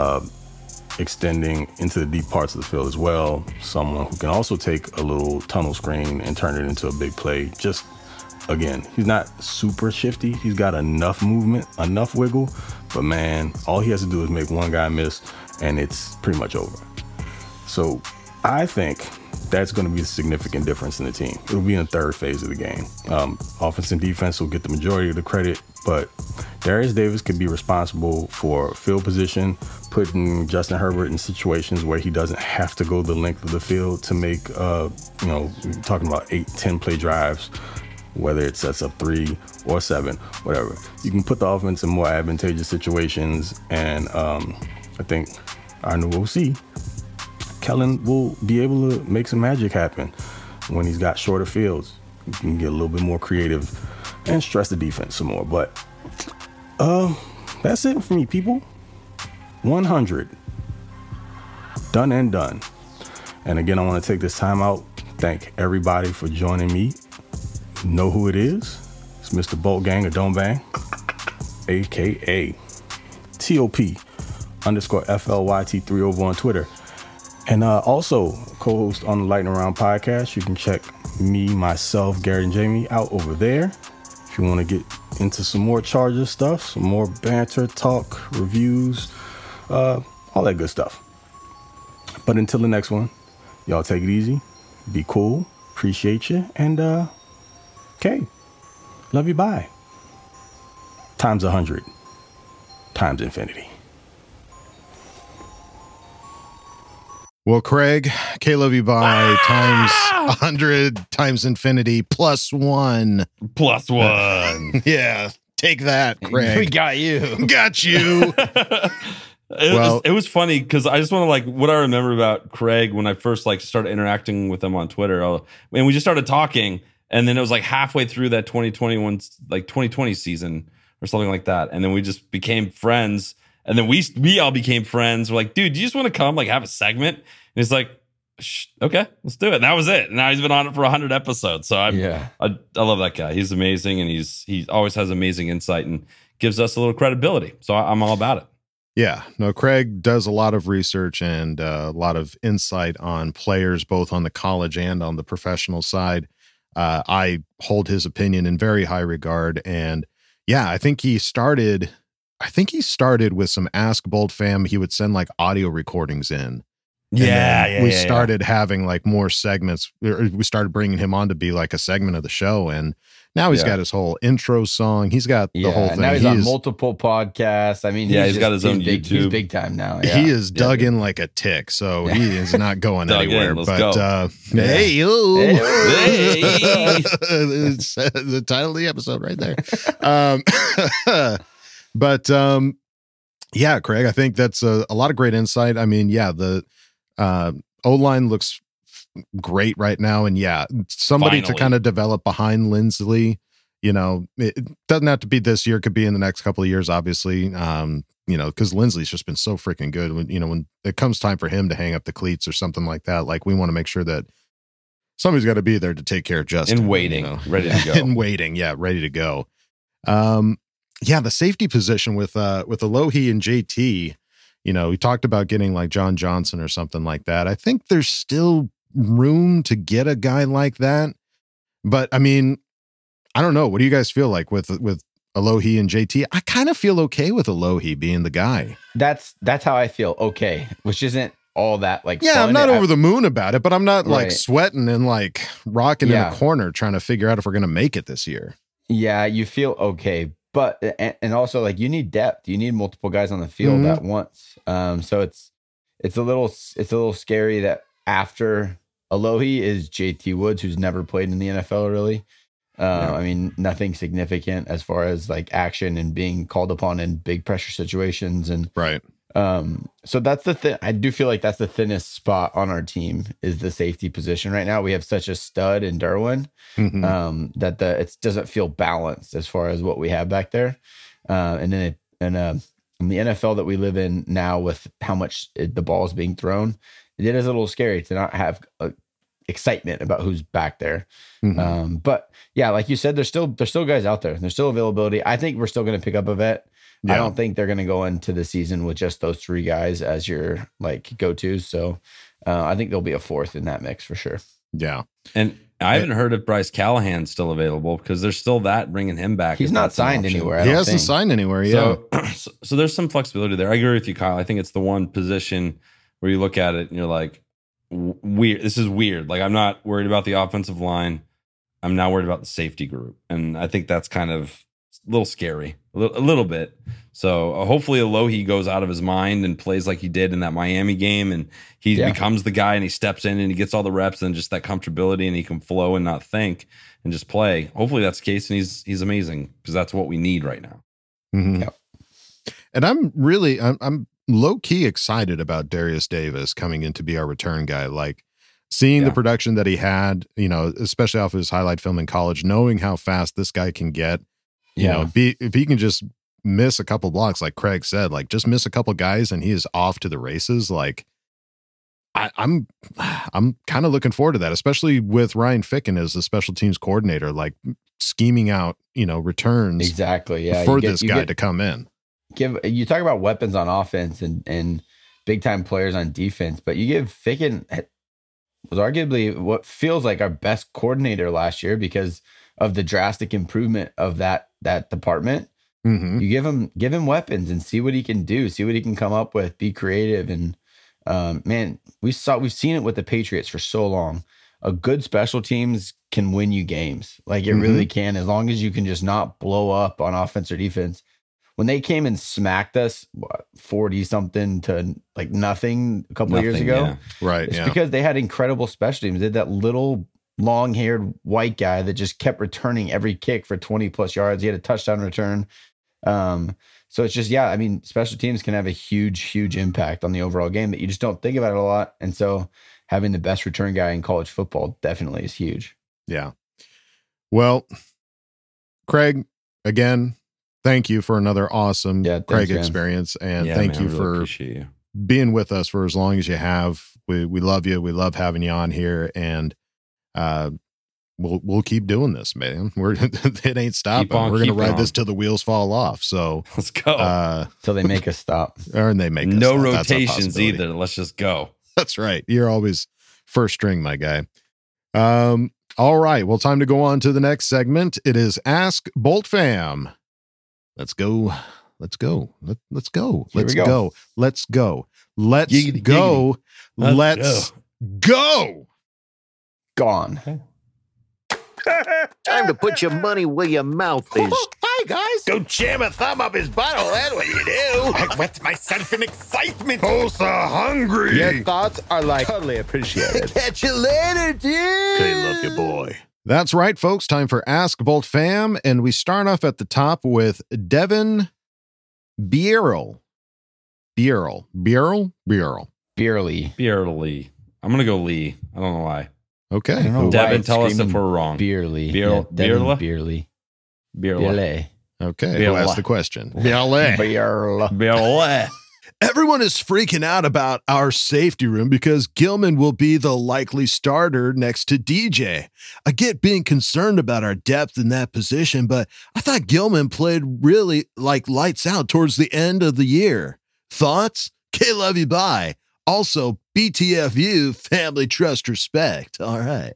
extending into the deep parts of the field as well. Someone who can also take a little tunnel screen and turn it into a big play. Just, again, he's not super shifty. He's got enough movement, enough wiggle. But, man, all he has to do is make one guy miss, and it's pretty much over. So I think that's going to be a significant difference in the team. It'll be in the 3rd phase of the game. Offense and defense will get the majority of the credit, but Darius Davis could be responsible for field position, putting Justin Herbert in situations where he doesn't have to go the length of the field to make, talking about 8-10 play drives, whether it sets up 3 or 7, whatever. You can put the offense in more advantageous situations, and I think our new OC, Kellen, will be able to make some magic happen when he's got shorter fields. You can get a little bit more creative and stress the defense some more. But that's it for me, people. 100. Done and done. And again, I want to take this time out. Thank everybody for joining me. You know who it is? It's Mr. Bolt Gang of Don't Bang, aka TOP_FLYT3 over on Twitter. And also co-host on the Lightning Round podcast. You can check me, myself, Gary, and Jamie out over there. If you want to get into some more Chargers stuff, some more banter, talk, reviews, all that good stuff. But until the next one, y'all take it easy, be cool, appreciate you, and okay, love you, bye. Times 100, times infinity. Well, Craig, K love you bye times 100 times infinity +1. +1. Yeah, take that, Craig. We got you. Got you. It was funny because I just want to like what I remember about Craig when I first like started interacting with him on Twitter, and we just started talking, and then it was like halfway through that 2020 season or something like that, and then we just became friends, and then we all became friends. We're like, dude, do you just want to come like have a segment? And he's like, okay, let's do it. And that was it. Now he's been on it for 100 episodes. So I love that guy. He's amazing, and he always has amazing insight and gives us a little credibility. So I'm all about it. Yeah, no, Craig does a lot of research and a lot of insight on players, both on the college and on the professional side. I hold his opinion in very high regard. And yeah, I think he started with some Ask Bolt Fam. He would send like audio recordings in. We started having like more segments. We started bringing him on to be like a segment of the show. And now he's got his whole intro song. He's got the whole thing. Now he's on multiple podcasts. I mean, he's got his own YouTube. He's big time now. Yeah. He is dug in like a tick, so he is not going anywhere. Let's go. Hey, it's the title of the episode right there. Yeah, Craig, I think that's a lot of great insight. I mean, yeah, the O-line looks great right now, and somebody to kind of develop behind Lindsley. You know, it doesn't have to be this year; it could be in the next couple of years, obviously. You know, because Lindsley's just been so freaking good. When it comes time for him to hang up the cleats or something like that, like we want to make sure that somebody's got to be there to take care of Justin. In waiting, ready to go. In waiting, ready to go. The safety position with Alohi and JT. You know, we talked about getting like John Johnson or something like that. I think there's still room to get a guy like that. But I mean, I don't know. What do you guys feel like with Alohi and JT? I kind of feel okay with Alohi being the guy. That's how I feel. Okay, which isn't all that like. Yeah, fun. I'm not over the moon about it, but I'm not like sweating and like rocking in a corner trying to figure out if we're going to make it this year. Yeah, you feel okay. But, and also like you need depth, you need multiple guys on the field at once. So it's a little scary that after Alohi is JT Woods, who's never played in the NFL really. I mean, nothing significant as far as like action and being called upon in big pressure situations. And right. So that's the thing. I do feel like that's the thinnest spot on our team is the safety position right now. We have such a stud in Derwin that it doesn't feel balanced as far as what we have back there. And then in the NFL that we live in now, with how much the ball is being thrown, it is a little scary to not have excitement about who's back there. But yeah, like you said, there's still guys out there. There's still availability. I think we're still going to pick up a vet. Yeah. I don't think they're going to go into the season with just those three guys as your like go-tos. So I think there'll be a fourth in that mix for sure. Yeah. And I haven't heard if Bryce Callahan's still available because there's still that bringing him back. He's not signed anywhere. He hasn't signed anywhere. Yeah. So there's some flexibility there. I agree with you, Kyle. I think it's the one position where you look at it and you're like, weird. This is weird. Like I'm not worried about the offensive line. I'm now worried about the safety group. And I think that's kind of a little scary, a little bit. So hopefully Alohi goes out of his mind and plays like he did in that Miami game, and he becomes the guy and he steps in and he gets all the reps and just that comfortability and he can flow and not think and just play. Hopefully that's the case, and he's amazing because that's what we need right now. Yep. And I'm low key excited about Darius Davis coming in to be our return guy. Like seeing the production that he had, you know, especially off of his highlight film in college, knowing how fast this guy can get. You know, if he can just miss a couple blocks, like Craig said, like just miss a couple guys and he is off to the races. Like I'm kind of looking forward to that, especially with Ryan Ficken as the special teams coordinator, like scheming out, returns exactly. Yeah, for this guy to come in. You talk about weapons on offense and big time players on defense, but you give Ficken was arguably what feels like our best coordinator last year because of the drastic improvement of that department. Mm-hmm. You give him weapons and see what he can do, see what he can come up with, be creative. And man, we've seen it with the Patriots for so long. A good special teams can win you games. Like it really can, as long as you can just not blow up on offense or defense. When they came and smacked us 40 something to like nothing a couple of years ago, yeah. Right? It's because they had incredible special teams. They had that little long-haired white guy that just kept returning every kick for 20 plus yards. He had a touchdown return. So it's just, I mean, special teams can have a huge impact on the overall game that you just don't think about it a lot. And so having the best return guy in college football definitely is huge. Yeah. Well, Craig, again, thank you for another awesome Craig experience. And thank you for being with us for as long as you have. We love you. We love having you on here. And we'll keep doing this, man. It ain't stopping. We're going to ride this till the wheels fall off. So let's go till they make us stop. Or they make us no stop. rotations either. Let's just go. That's right. You're always first string, my guy. All right. Well, time to go on to the next segment. It is Ask Bolt Fam. Let's go. Let's go. Let's go. Let's go. Let's go. Let's go. Let's go. Gone. Time to put your money where your mouth is. Hi, guys. Don't jam a thumb up his butthole. That's what you do. I wet myself in excitement. Oh, so hungry. Your thoughts are like totally appreciated. Catch you later, dude. Okay, love you, boy. That's right, folks. Time for Ask Bolt Fam. And we start off at the top with Devin Bierl. Beerly. I'm going to go Lee. I don't know why. Okay. Devin, tell us if we're wrong. Beerly. Beerly. Okay. Who asked the question? Beerly. Everyone is freaking out about our safety room because Gilman will be the likely starter next to DJ. I get being concerned about our depth in that position, but I thought Gilman played really like lights out towards the end of the year. Thoughts? Love you, bye. Also, BTFU, family, trust, respect. All right.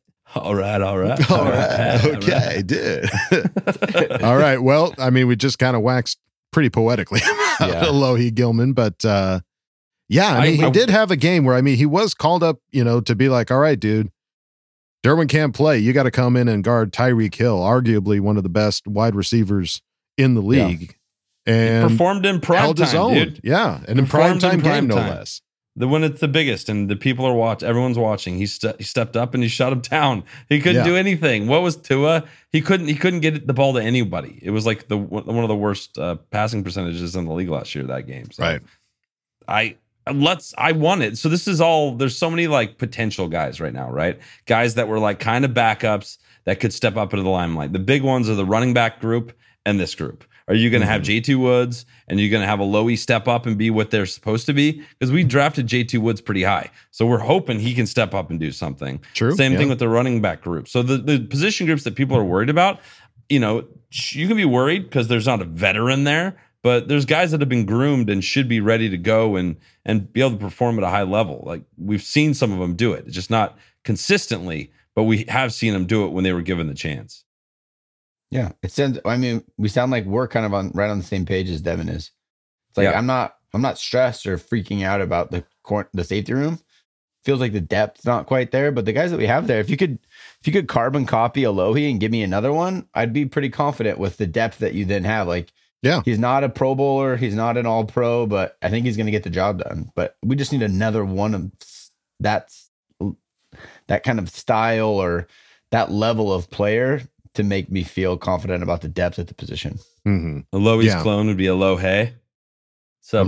Okay, dude. All right. Well, I mean, we just kind of waxed pretty poetically about Alohi Gilman, but he did have a game where, I mean, he was called up, to be like, all right, dude, Derwin can't play. You got to come in and guard Tyreek Hill, arguably one of the best wide receivers in the league. And he performed in prime time, dude. Yeah. And in prime time game, no less. When it's the biggest and the people are watching, everyone's watching. He stepped up and he shut him down. He couldn't do anything. What was Tua? He couldn't get the ball to anybody. It was like one of the worst passing percentages in the league last year, that game. So right. I won it. So this is all. There's so many like potential guys right now, right? Guys that were like kind of backups that could step up into the limelight. The big ones are the running back group and this group. Are you going to have J.T. Woods and you're going to have Alohi step up and be what they're supposed to be? Because we drafted J.T. Woods pretty high. So we're hoping he can step up and do something. True. Same thing with the running back group. So the position groups that people are worried about, you can be worried because there's not a veteran there, but there's guys that have been groomed and should be ready to go and be able to perform at a high level. Like we've seen some of them do it. It's just not consistently, but we have seen them do it when they were given the chance. Yeah, we sound like we're kind of right on the same page as Devin is. It's like I'm not stressed or freaking out about the safety room. Feels like the depth's not quite there, but the guys that we have there, if you could carbon copy Alohi and give me another one, I'd be pretty confident with the depth that you then have. Like, he's not a Pro Bowler, he's not an All Pro, but I think he's going to get the job done. But we just need another one of that kind of style or that level of player to make me feel confident about the depth at the position. Mm-hmm. Alohi's clone would be Alohe. So,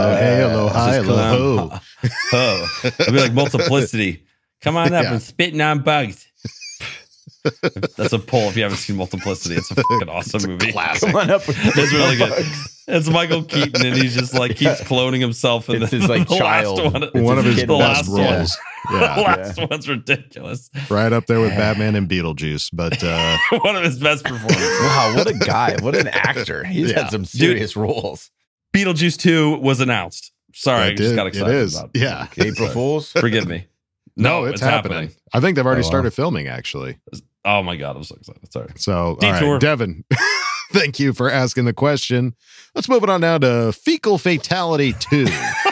Alohi. It'd be like multiplicity. Come on up and spitting on bugs. That's a poll if you haven't seen Multiplicity. It's a fucking awesome movie. Classic. Come on up. It's really good. It's Michael Keaton, and he's just like keeps cloning himself. And It's his like child. One of his kid. best last one. roles. Yeah. The last one's ridiculous. Right up there with Batman and Beetlejuice. But One of his best performances. Wow, what a guy. What an actor. He's had some serious roles. Beetlejuice 2 was announced. Sorry, I just got excited. It is. About it. Yeah. April Fools. Forgive me. No, it's happening. I think they've already started filming, actually. Oh my God, I'm so excited. Sorry. So, all Detour. right, Devin, thank you for asking the question. Let's move it on now to Fecal Fatality 2.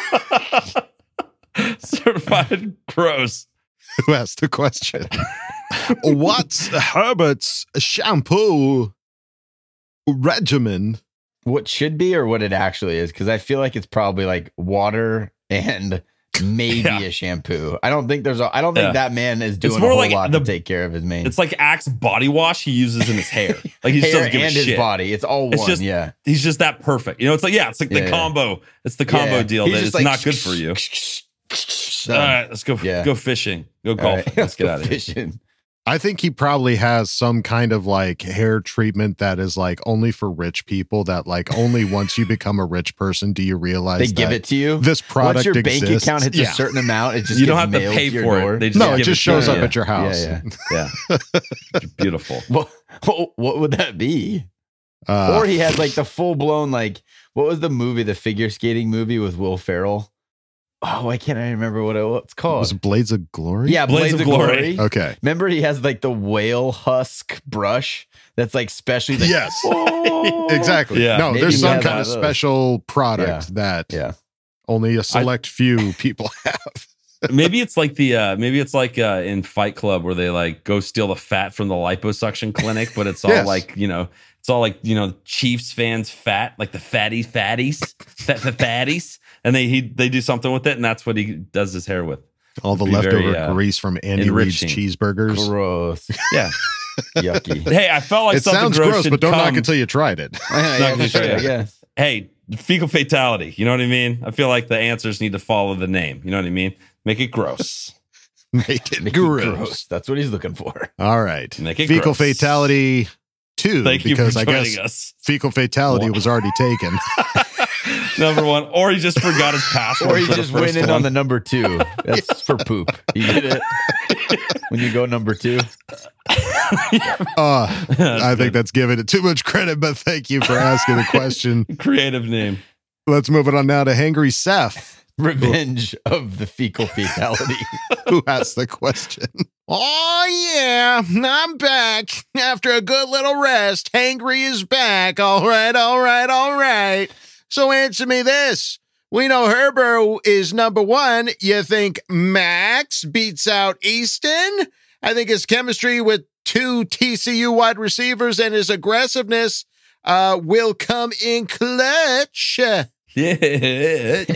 Certified gross. Who asked the question? What's Herbert's shampoo regimen? What should be or what it actually is? Because I feel like it's probably like water and maybe a shampoo. I don't think that man is doing a whole lot to take care of his mane. It's like Axe body wash he uses in his hair. Like he just hair doesn't give a and his shit. body. It's all one. Just, he's just that perfect. You know, it's like the combo. It's the combo deal that it's like, not good for you. All right, let's go. Go fishing. Go golf. Right. Let's get out of here. Fishing. I think he probably has some kind of like hair treatment that is like only for rich people, that like only once you become a rich person do you realize they give it to you. This product once your exists. bank account hits a certain amount, it just you gets don't have to mailed pay to your for door. it. They just No, it just shows up at your house. Yeah. Beautiful. What would that be? Or he has like the full blown like what was the movie, the figure skating movie with Will Ferrell? Oh, why can't I remember what it's called? Was it Blades of Glory? Yeah, Blades of Glory. Okay. Remember he has like the whale husk brush that's like specially like, yes. Exactly. Yeah. No, Maybe there's he some has kind one of of those. special product that only a select few people have. Maybe it's like in Fight Club where they like go steal the fat from the liposuction clinic, but it's all like, it's all like, Chiefs fans fat, like the fatties, fatties. And they do something with it, and that's what he does his hair with. All the leftover grease from Andy Reid's cheeseburgers. Gross. Yeah. Yucky. Hey, I felt like it something sounds gross gross, should but don't come. knock until you tried it. Yeah. Fecal fatality. You know what I mean? I feel like the answers need to follow the name. You know what I mean? Make it gross. Make it gross. That's what he's looking for. All right. Make it Fecal gross. Fatality 2. Thank you because for I joining guess us. Fecal Fatality was already taken. Number one, or he just forgot his password. Or he for the just first went in one. on the number 2. That's for poop. You did it. When you go number 2. I think that's giving it too much credit, but thank you for asking the question. Creative name. Let's move it on now to Hangry Seth. Revenge of the fecal fatality. Who asked the question? Oh, yeah, I'm back. After a good little rest, Hangry is back. All right. So answer me this. We know Herbert is number 1. You think Max beats out Easton? I think his chemistry with 2 TCU wide receivers and his aggressiveness will come in clutch. Hey.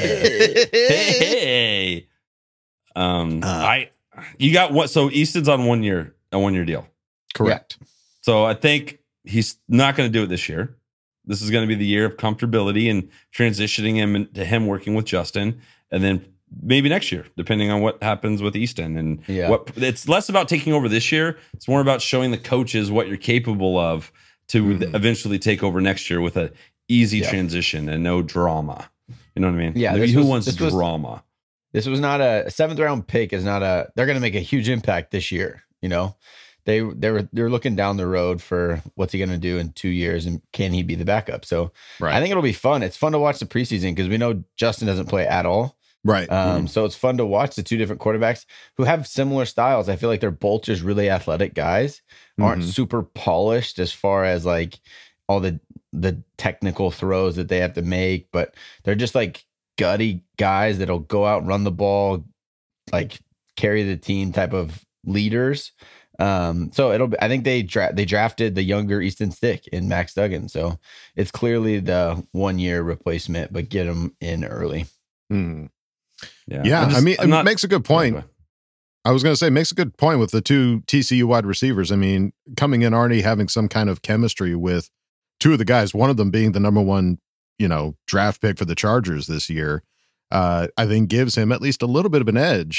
You got what? So Easton's on a 1 year deal. Correct. So I think he's not going to do it this year. This is going to be the year of comfortability and transitioning him into him working with Justin, and then maybe next year, depending on what happens with Easton. And it's less about taking over this year. It's more about showing the coaches what you're capable of to eventually take over next year with a easy transition and no drama. You know what I mean? Yeah. Who wants drama? This was not a 7th round pick. They're going to make a huge impact this year. They're looking down the road for what's he going to do in 2 years and can he be the backup? So I think it'll be fun. It's fun to watch the preseason because we know Justin doesn't play at all. Right. So it's fun to watch the 2 different quarterbacks who have similar styles. I feel like they're both just really athletic guys, aren't super polished as far as like all the technical throws that they have to make, but they're just like gutty guys that'll go out and run the ball, like carry the team type of leaders. So I think they drafted the younger Easton Stick in Max Duggan. So it's clearly the 1 year replacement, but get him in early. Yeah. It makes a good point. I was going to say, makes a good point with the 2 TCU wide receivers. I mean, coming in already having some kind of chemistry with 2 of the guys, one of them being the number 1, draft pick for the Chargers this year, I think gives him at least a little bit of an edge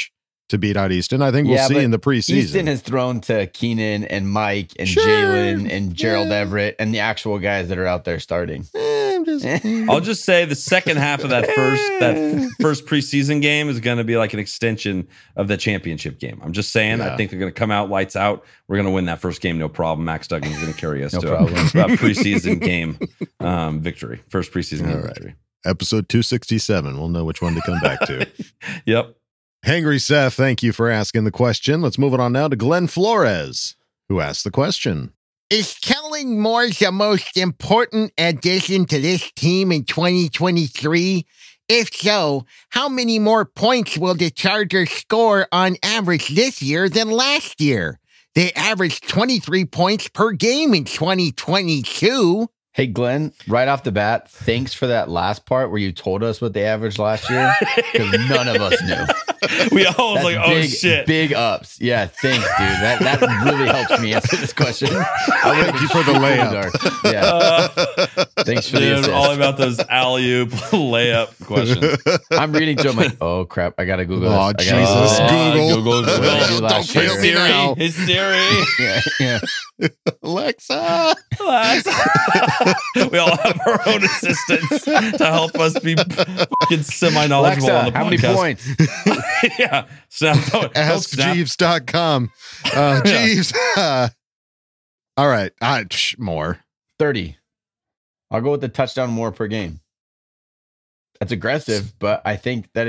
to beat out Easton. I think we'll see in the preseason. Easton has thrown to Keenan and Mike and Jalen and Gerald Everett and the actual guys that are out there starting. I'll just say the second half of that first preseason game is going to be like an extension of the championship game. I'm just saying. I think they're going to come out lights out. We're going to win that first game, no problem. Max Duggan's going to carry us to a preseason game victory. First preseason game victory. Episode 267. We'll know which one to come back to. Yep. Hangry Seth, thank you for asking the question. Let's move it on now to Glenn Flores, who asked the question. Is Kellen Moore the most important addition to this team in 2023? If so, how many more points will the Chargers score on average this year than last year? They averaged 23 points per game in 2022. Hey, Glenn, right off the bat, thanks for that last part where you told us what they averaged last year, because none of us knew. We all was like, oh, shit. Big ups. Yeah, thanks, dude. That really helps me answer this question. Thank you for the layup. Thanks for the assist. All about those alley-oop layup questions. I'm reading to him like, oh, crap, I got to Google this. Oh, Jesus, Google. Don't kill Siri. It's Siri. Yeah. Alexa. We all have our own assistants to help us be fucking semi-knowledgeable on the podcast. How many points? Yeah. AskJeeves.com. Jeeves. All right. More. 30. I'll go with the touchdown more per game. That's aggressive, but I think that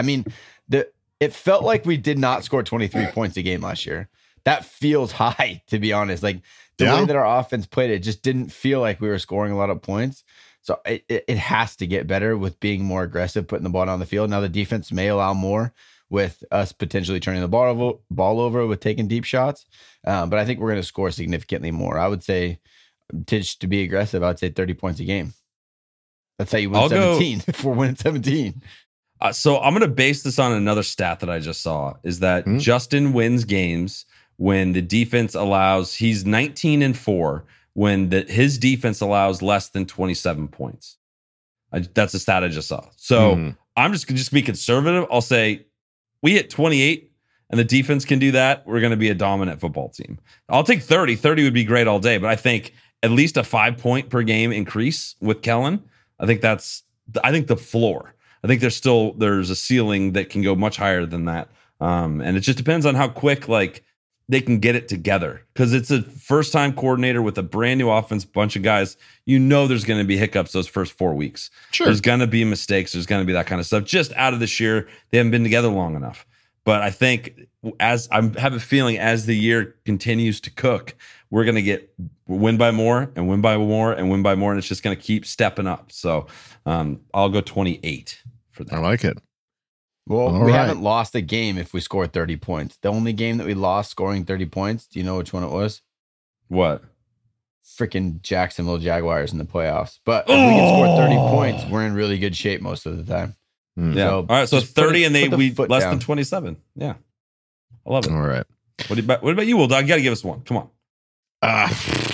it felt like we did not score 23 points a game last year. That feels high, to be honest. Like the way that our offense played, it just didn't feel like we were scoring a lot of points. So it has to get better with being more aggressive, putting the ball on the field. Now the defense may allow more with us potentially turning the ball over with taking deep shots. But I think we're going to score significantly more. I would say to be aggressive, I would say 30 points a game. That's how you win 17 if we're winning 17. So I'm going to base this on another stat that I just saw is that Justin wins games when the defense allows, he's 19-4 when his defense allows less than 27 points. That's a stat I just saw. So I'm just be conservative. I'll say we hit 28 and the defense can do that. We're going to be a dominant football team. I'll take 30. 30 would be great all day, but I think at least a 5 point per game increase with Kellen. I think the floor. I think there's a ceiling that can go much higher than that. And it just depends on how quick, they can get it together, because it's a first-time coordinator with a brand new offense, bunch of guys. There's going to be hiccups those first 4 weeks. Sure. There's going to be mistakes. There's going to be that kind of stuff. Just out of this year, they haven't been together long enough. But I think as I have a feeling as the year continues to cook, we're going to win by more and win by more and win by more, and it's just going to keep stepping up. So I'll go 28 for that. I like it. Well, we haven't lost a game if we score 30 points. The only game that we lost scoring 30 points, do you know which one it was? What? Freaking Jacksonville Jaguars in the playoffs. But if we can score 30 points, we're in really good shape most of the time. Yeah. So, all right. So 30 and we less than 27. Yeah. I love it. All right. What about you, Will Dog? You got to give us one. Come on.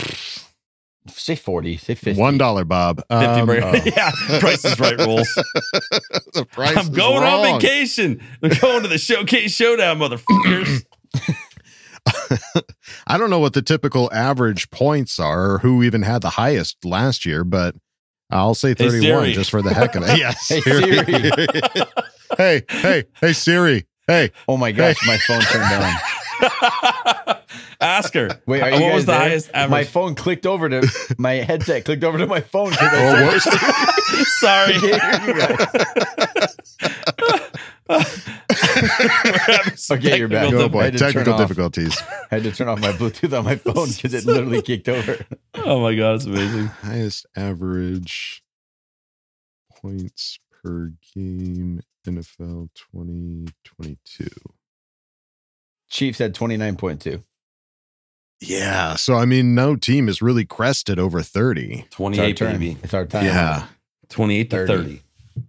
Say 40. Say 50. $1, Bob. 50. Yeah. Price is Right rules. The price I'm going on vacation. I'm going to the Showcase Showdown, motherfuckers. I don't know what the typical average points are or who even had the highest last year, but I'll say 31 just for the heck of it. Yes. Hey, Siri. Hey, Siri. Hey. Oh my gosh, my phone turned on. Ask her. Wait, are you what was the highest average? My phone clicked over to my headset, clicked over to my phone. Sorry. Okay, you're back. Oh boy, technical difficulties. I had to turn off my Bluetooth on my phone because it literally kicked over. Oh my God, it's amazing. Highest average points per game, NFL 2022. Chiefs had 29.2. Yeah. So, I mean, no team has really crested over 30. 28, baby. It's our time. Yeah. 28 to 30.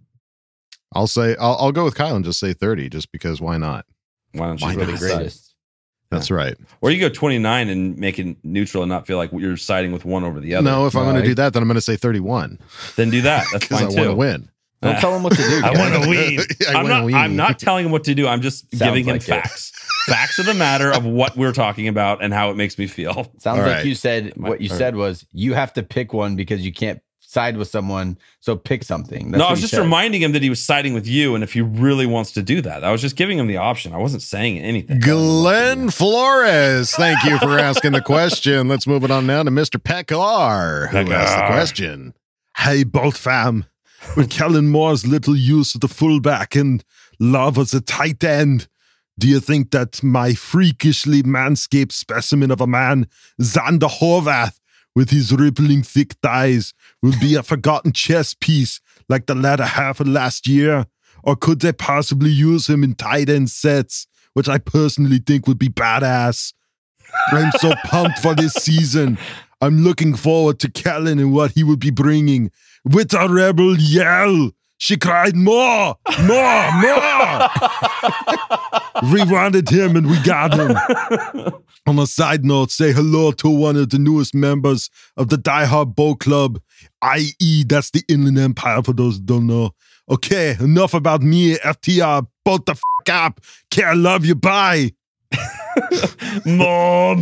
I'll go with Kyle and just say 30, just because why not? Why don't you go the greatest? That's right. Or you go 29 and make it neutral and not feel like you're siding with one over the other. No, if I'm going to do that, then I'm going to say 31. Then do that. That's fine too. I want to win. Don't tell him what to do. I want to wean. I'm not telling him what to do. I'm just giving him like facts. Facts of the matter of what we're talking about and how it makes me feel. Sounds like you said what you said was you have to pick one because you can't side with someone. So pick something. That's no, I was just reminding him that he was siding with you, and if he really wants to do that, I was just giving him the option. I wasn't saying anything. Glenn Flores, thank you for asking the question. Let's move it on now to Mr. Pekar, who asked the question. Hey, Bolt fam. With Kellen Moore's little use of the fullback and love as a tight end, do you think that my freakishly manscaped specimen of a man, Xander Horvath, with his rippling thick thighs, will be a forgotten chess piece like the latter half of last year? Or could they possibly use him in tight end sets, which I personally think would be badass? I'm so pumped for this season. I'm looking forward to Kellen and what he will be bringing. With a rebel yell, she cried, more, more, more. We wanted him and we got him. On a side note, say hello to one of the newest members of the Die Hard Bow Club, i.e. that's the Inland Empire for those who don't know. Okay, enough about me, FTR. Bolt the f*** up. Care, love you, bye. More.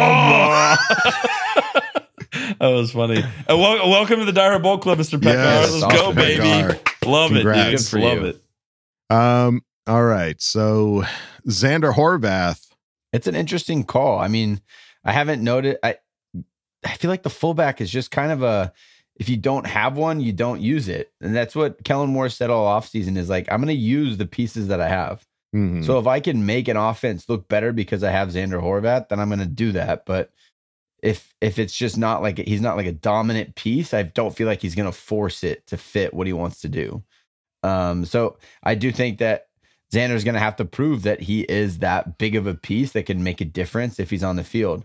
That was funny. Welcome to the Die Hard Bowl Club, Mr. Pekar. Yes, Let's go, baby. Pekar. Love Congrats. it, dude. Love it. All right. So Xander Horvath. It's an interesting call. I mean, I haven't noted. I feel like the fullback is just kind of if you don't have one, you don't use it. And that's what Kellen Moore said all offseason is like, I'm going to use the pieces that I have. Mm-hmm. So if I can make an offense look better because I have Xander Horvath, then I'm going to do that. But if it's just not like he's not like a dominant piece, I don't feel like he's going to force it to fit what he wants to do. So I do think that Xander's going to have to prove that he is that big of a piece that can make a difference if he's on the field.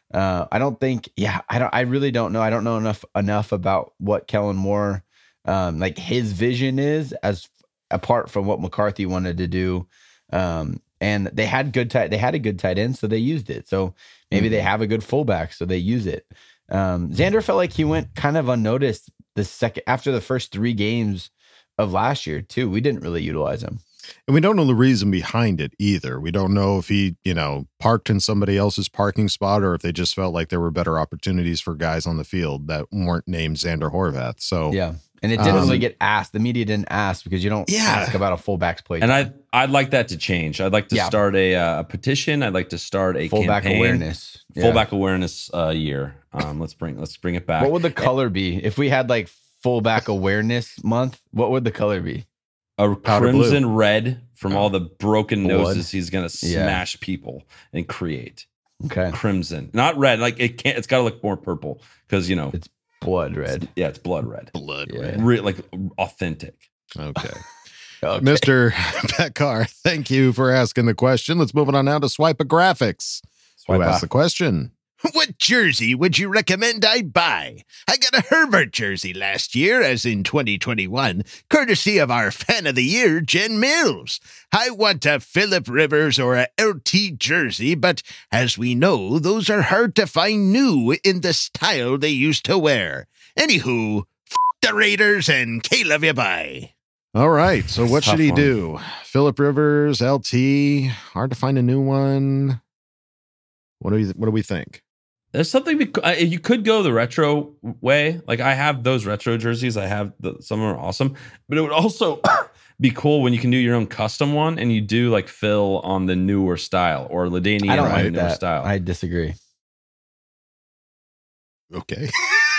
I really don't know. I don't know enough about what Kellen Moore, like his vision is as apart from what McCarthy wanted to do. And they had a good tight end, so they used it. So maybe they have a good fullback, so they use it. Xander felt like he went kind of unnoticed after the first 3 games of last year too. We didn't really utilize him. And we don't know the reason behind it either. We don't know if he, parked in somebody else's parking spot or if they just felt like there were better opportunities for guys on the field that weren't named Xander Horvath. So yeah. And it didn't really get asked. The media didn't ask because you don't ask about a fullback's play. And I'd like that to change. I'd like to start a petition. I'd like to start a fullback campaign. Awareness. Fullback awareness year. Let's bring it back. What would the color be if we had like fullback awareness month? What would the color be? A crimson red from all the broken Blood. noses he's gonna smash people and create. Okay, crimson, not red. Like it can't. It's got to look more purple because it's blood red. It's blood red. Red. Like authentic. Okay. Mr. Pekar, thank you for asking the question. Let's move it on now to Swipe of Graphics. Who asked the question? What jersey would you recommend I buy? I got a Herbert jersey last year, as in 2021, courtesy of our fan of the year, Jen Mills. I want a Phillip Rivers or a LT jersey, but as we know, those are hard to find new in the style they used to wear. Anywho, the Raiders and K-Love you bye. All right, so what should he do? Phillip Rivers, LT, hard to find a new one. What do we think? There's something you could go the retro way. Like I have those retro jerseys. I have some of them are awesome, but it would also be cool when you can do your own custom one and you do like Phil on the newer style or LaDainian I don't on the like newer that. style. I disagree. Okay.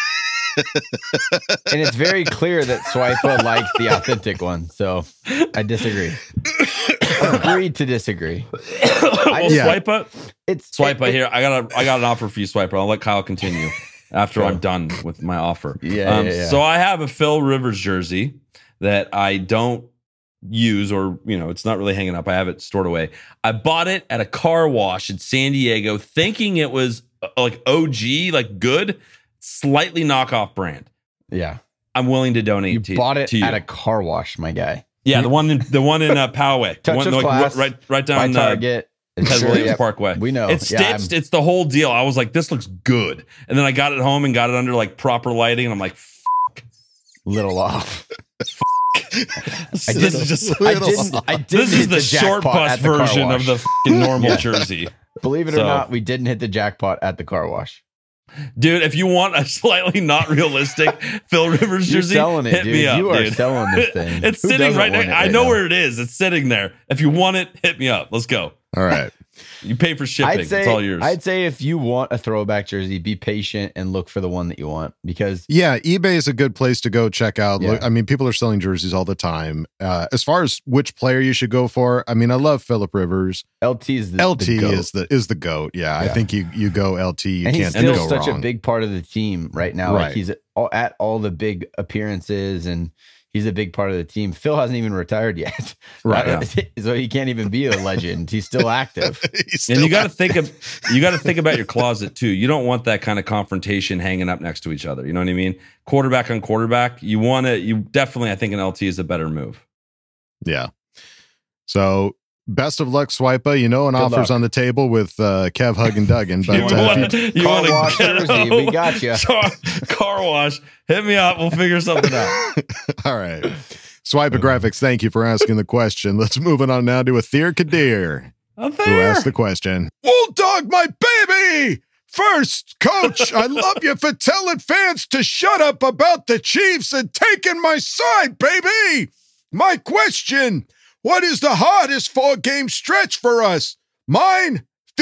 And it's very clear that Swipa likes the authentic one, so I disagree. Agreed to disagree. Swipa. Swipa here. I got an offer for you, Swipa. I'll let Kyle continue after I'm done with my offer. Yeah. So I have a Phil Rivers jersey that I don't use, or it's not really hanging up. I have it stored away. I bought it at a car wash in San Diego, thinking it was like OG, like good, slightly knockoff brand. Yeah, I'm willing to donate. You bought it at a car wash, my guy. Yeah, the one in Poway. Touch of class, right down Target. Ted Williams Parkway. We know. It's stitched. It's the whole deal. I was like, this looks good. And then I got it home and got it under like proper lighting. And I'm like, little off. This is the short bus version of the normal jersey. Believe it or not, we didn't hit the jackpot at the car wash. Dude, if you want a slightly not realistic Phil Rivers jersey, hit me up, You are dude. selling this thing. It's sitting right now. I know where it is. It's sitting there. If you want it, hit me up. Let's go. All right. You pay for shipping. It's all yours. I'd say if you want a throwback jersey, be patient and look for the one that you want, because eBay is a good place to go check out. Yeah. Look, I mean, people are selling jerseys all the time. As far as which player you should go for, I mean, I love Phillip Rivers. LT is the GOAT. is the GOAT. Yeah, I think you go LT. You and can't he's still go such wrong. a big part of the team right now. Right. Like he's at all the big appearances and he's a big part of the team. Phil hasn't even retired yet. Right. So he can't even be a legend. He's still active. And you got to think about your closet too. You don't want that kind of confrontation hanging up next to each other. You know what I mean? Quarterback on quarterback. You definitely, I think an LT is a better move. Yeah. So best of luck, Swipa. An offer's on the table with Kev, Hug, and Duggan. But you want to wash jersey, we got you. Car wash. Hit me up. We'll figure something out. All right. Swipa Graphics, thank you for asking the question. Let's move on now to Athir Kadir, who asked the question. Bull Dog, my baby! First, Coach, I love you for telling fans to shut up about the Chiefs and taking my side, baby! My question, what is the hardest 4-game stretch for us? Mine,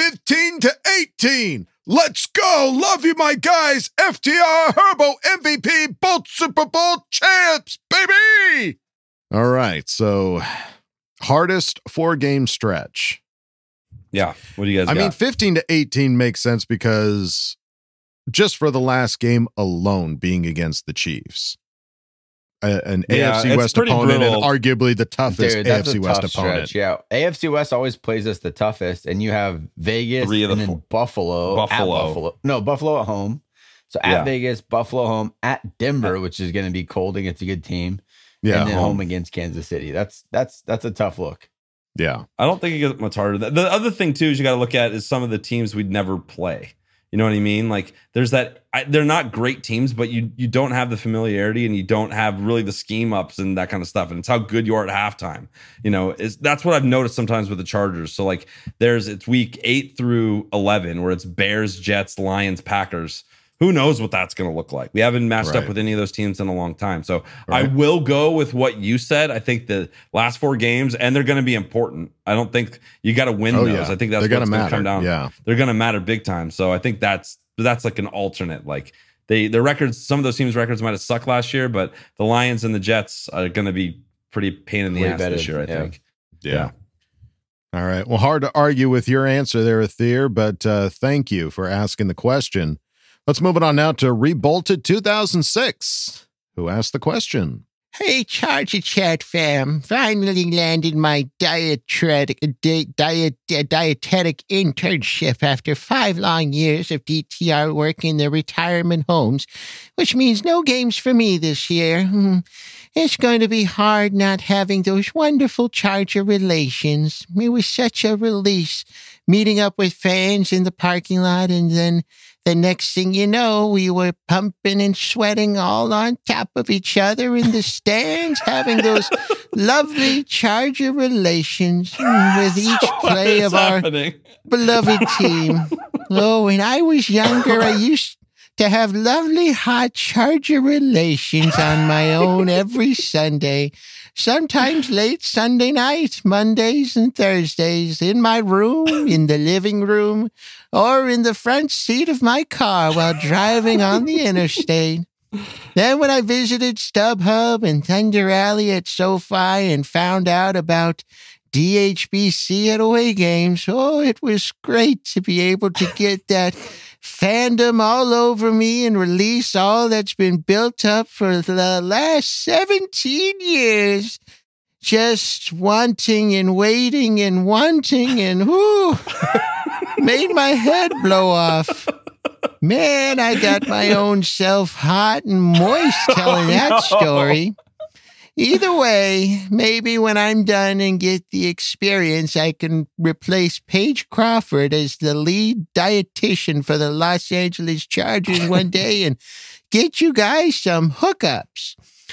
15-18. Let's go. Love you, my guys. FTR, Herbo, MVP, both Super Bowl champs, baby! All right. So hardest 4-game stretch. Yeah. What do you guys got? I mean, 15-18 makes sense because just for the last game alone being against the Chiefs, an AFC West opponent and arguably the toughest AFC West opponent. Stretch. Yeah. AFC West always plays us the toughest, and you have Vegas and then Buffalo. No, Buffalo at home. So at Vegas, Buffalo home, at Denver, which is going to be cold against a good team. Yeah. And then home against Kansas City. That's a tough look. Yeah. I don't think it gets much harder. The other thing too is you got to look at is some of the teams we'd never play. You know what I mean? Like there's that they're not great teams, but you don't have the familiarity and you don't have really the scheme ups and that kind of stuff. And it's how good you are at halftime. That's what I've noticed sometimes with the Chargers. So like it's week 8 through 11 where it's Bears, Jets, Lions, Packers. Who knows what that's going to look like? We haven't matched up with any of those teams in a long time. So I will go with what you said. I think the last 4 games, and they're going to be important. I don't think you got to win those. Yeah. I think that's going to come down. Yeah. They're going to matter big time. So I think that's like an alternate. Like their records, some of those teams' records might have sucked last year, but the Lions and the Jets are going to be pretty pain in the ass this year, I think. Yeah. All right. Well, hard to argue with your answer there, Athir, but thank you for asking the question. Let's move it on now to Rebolted 2006, who asked the question. Hey, Charger Chat fam. Finally landed my dietetic internship after 5 long years of DTR work in the retirement homes, which means no games for me this year. It's going to be hard not having those wonderful Charger relations. It was such a release, meeting up with fans in the parking lot, and then the next thing you know, we were pumping and sweating all on top of each other in the stands, having those lovely Charger relations with each play of our beloved team. Oh, when I was younger, I used to have lovely hot Charger relations on my own every Sunday. Sometimes late Sunday night, Mondays and Thursdays, in my room, in the living room, or in the front seat of my car while driving on the interstate. Then when I visited StubHub and Thunder Alley at SoFi and found out about DHBC at away games, it was great to be able to get that fandom all over me and release all that's been built up for the last 17 years. Just wanting and waiting and wanting and made my head blow off. Man, I got my own self hot and moist telling that story. Either way, maybe when I'm done and get the experience, I can replace Paige Crawford as the lead dietitian for the Los Angeles Chargers one day and get you guys some hookups.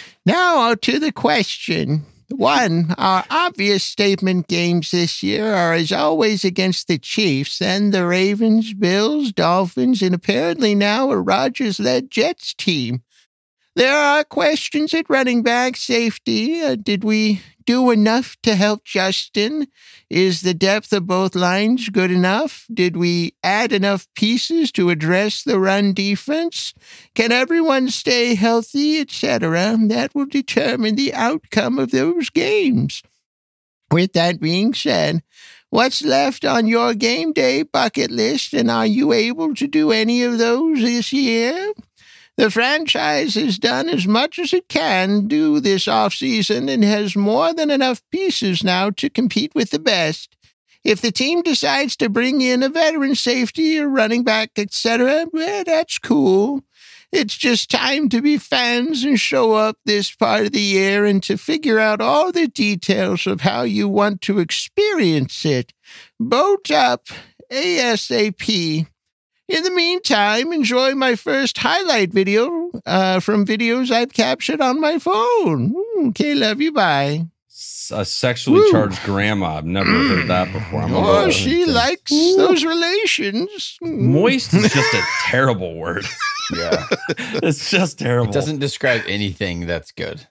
Now to the question. 1, our obvious statement games this year are, as always, against the Chiefs, then the Ravens, Bills, Dolphins, and apparently now a Rodgers-led Jets team. There are questions at running back safety. Did we do enough to help Justin? Is the depth of both lines good enough? Did we add enough pieces to address the run defense? Can everyone stay healthy, etc.? That will determine the outcome of those games. With that being said, what's left on your game day bucket list, and are you able to do any of those this year? The franchise has done as much as it can do this offseason and has more than enough pieces now to compete with the best. If the team decides to bring in a veteran safety or running back, etc., well, that's cool. It's just time to be fans and show up this part of the year and to figure out all the details of how you want to experience it. Boat up ASAP. In the meantime, enjoy my first highlight video from videos I've captured on my phone. Okay, love you, bye. A sexually charged grandma. I've never heard that before. She likes those relations. Moist is just a terrible word. Yeah. It's just terrible. It doesn't describe anything that's good.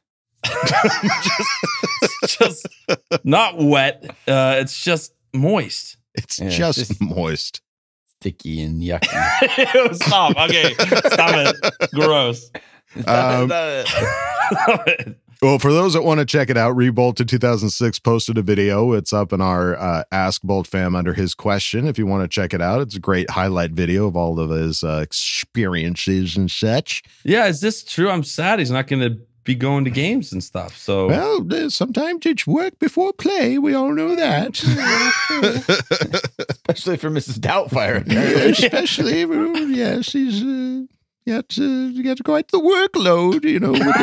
just not wet. It's just moist. It's just moist. Sticky and yucky. Stop. Okay. Stop it. Gross. Stop it. Well, for those that want to check it out, Rebolted 2006 posted a video. It's up in our Ask Bolt Fam under his question. If you want to check it out, it's a great highlight video of all of his experiences and such. Yeah, is this true? I'm sad he's not going to be going to games and stuff. So, well, sometimes it's work before play. We all know that. Especially for Mrs. Doubtfire. Especially, yes, he's got quite the workload, with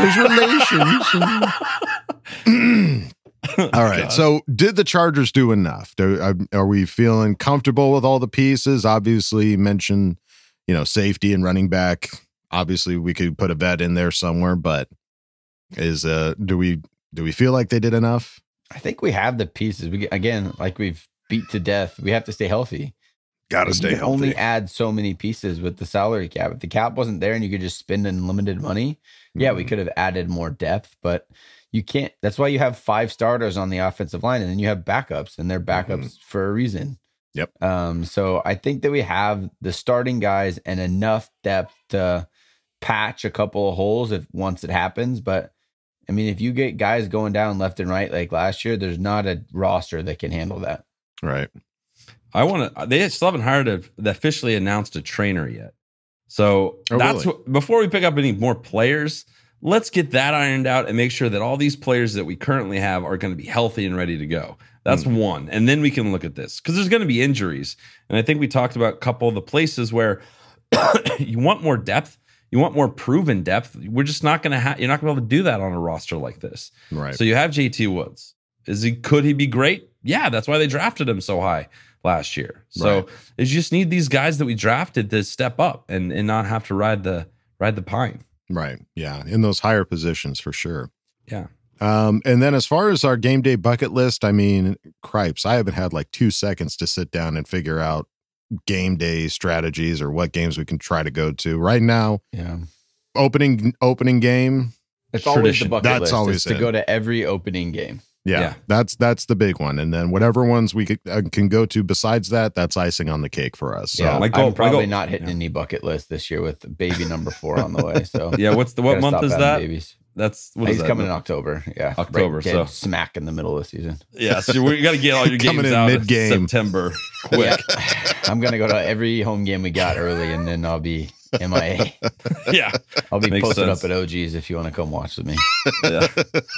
those relations. All right. So, did the Chargers do enough? Are we feeling comfortable with all the pieces? Obviously, you mentioned, safety and running back. Obviously, we could put a vet in there somewhere, but do we feel like they did enough? I think we have the pieces. We've beat to death. We have to stay healthy. Gotta stay healthy. Only add so many pieces with the salary cap. If the cap wasn't there and you could just spend unlimited money, we could have added more depth, but you can't. That's why you have 5 starters on the offensive line, and then you have backups, and they're backups for a reason. Yep. So I think that we have the starting guys and enough depth to patch a couple of holes once it happens. But I mean, if you get guys going down left and right like last year, there's not a roster that can handle that. Right. They still haven't hired officially announced a trainer yet. So before we pick up any more players, let's get that ironed out and make sure that all these players that we currently have are going to be healthy and ready to go. That's one. And then we can look at this because there's going to be injuries. And I think we talked about a couple of the places where you want more depth. You want more proven depth. We're just not going to you're not going to be able to do that on a roster like this. Right. So you have JT Woods. Could he be great? Yeah, that's why they drafted him so high last year. So you just need these guys that we drafted to step up and not have to ride the pine. Right. Yeah. In those higher positions for sure. Yeah. And then as far as our game day bucket list, I mean, cripes, I haven't had like 2 seconds to sit down and figure out game day strategies or what games we can try to go to right now. Yeah. Opening game. It's always the bucket that's list. Always is to go to every opening game. Yeah. That's the big one. And then whatever ones we can go to besides that, that's icing on the cake for us. So I'm probably not hitting any bucket list this year with baby number 4 on the way. So yeah. What month is that? Babies. He's coming in October. Yeah. October. So smack in the middle of the season. Yeah. So we got to get all your games out mid-game. In September. Quick. Yeah. I'm going to go to every home game we got early, and then I'll be MIA. Yeah. I'll be posted up at OG's if you want to come watch with me. Yeah.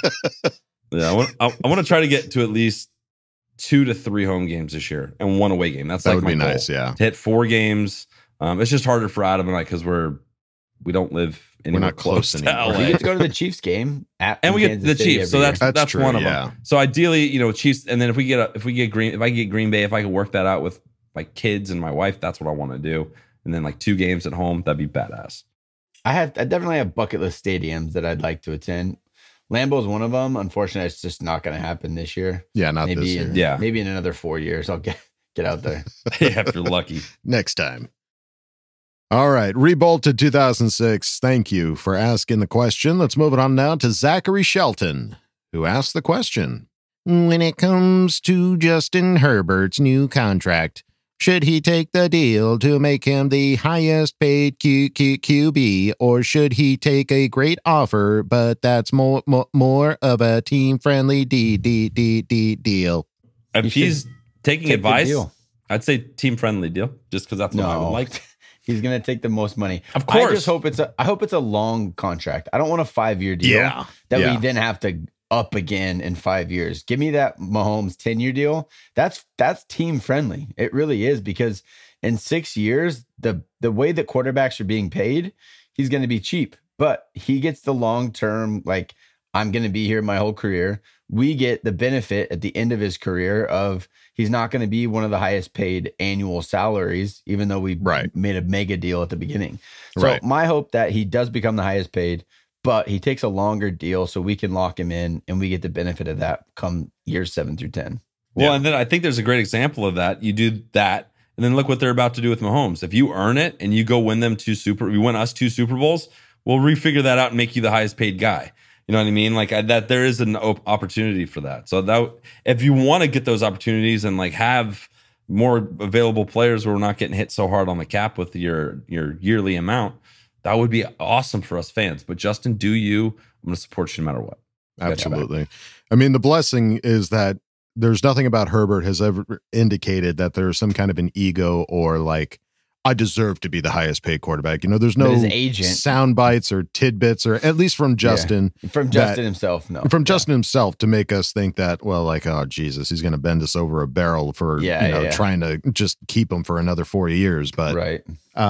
Yeah. I want to try to get to at least 2 to 3 home games this year and 1 away game. That would my be goal. Nice. Yeah. To hit 4 games. It's just harder for Adam and I because we don't live anywhere close to LA. We get to go to the Chiefs game and we get the Chiefs, so that's true, one of them. So ideally, Chiefs, and then if I get Green Bay, if I can work that out with my kids and my wife, that's what I want to do. And then like 2 games at home, that'd be badass. I definitely have bucket list stadiums that I'd like to attend. Lambeau's one of them. Unfortunately, it's just not going to happen this year. Yeah, not this year. Maybe in another 4 years, I'll get out there. Yeah, if you're lucky. Next time. All right, Rebolted 2006. Thank you for asking the question. Let's move it on now to Zachary Shelton, who asked the question. When it comes to Justin Herbert's new contract, should he take the deal to make him the highest paid QB, or should he take a great offer, but that's more of a team-friendly deal? If he's taking advice, I'd say team-friendly deal, just because that's what I would like. He's going to take the most money. Of course. I just hope it's a long contract. I don't want a 5-year deal we then have to up again in 5 years. Give me that Mahomes 10-year deal. That's team friendly. It really is, because in 6 years, the way that quarterbacks are being paid, he's going to be cheap, but he gets the long-term, like, I'm going to be here my whole career. We get the benefit at the end of his career of he's not going to be one of the highest paid annual salaries, even though we made a mega deal at the beginning. So my hope that he does become the highest paid, but he takes a longer deal so we can lock him in and we get the benefit of that come years 7 through 10. Well, and then I think there's a great example of that. You do that, and then look what they're about to do with Mahomes. If you earn it and you go win them you win us 2 Super Bowls, we'll refigure that out and make you the highest paid guy. You know what I mean? Like that, there is an opportunity for that. So that if you want to get those opportunities and like have more available players where we're not getting hit so hard on the cap with your yearly amount, that would be awesome for us fans. But Justin, do you? I'm going to support you no matter what. Absolutely. I mean, the blessing is that there's nothing about Herbert has ever indicated that there's some kind of an ego or like, I deserve to be the highest paid quarterback. You know, there's no sound bites or tidbits, or at least from Justin. Yeah. From Justin himself, no. From Justin himself to make us think that, well, like, oh, Jesus, he's going to bend us over a barrel for, trying to just keep him for another 4 years. But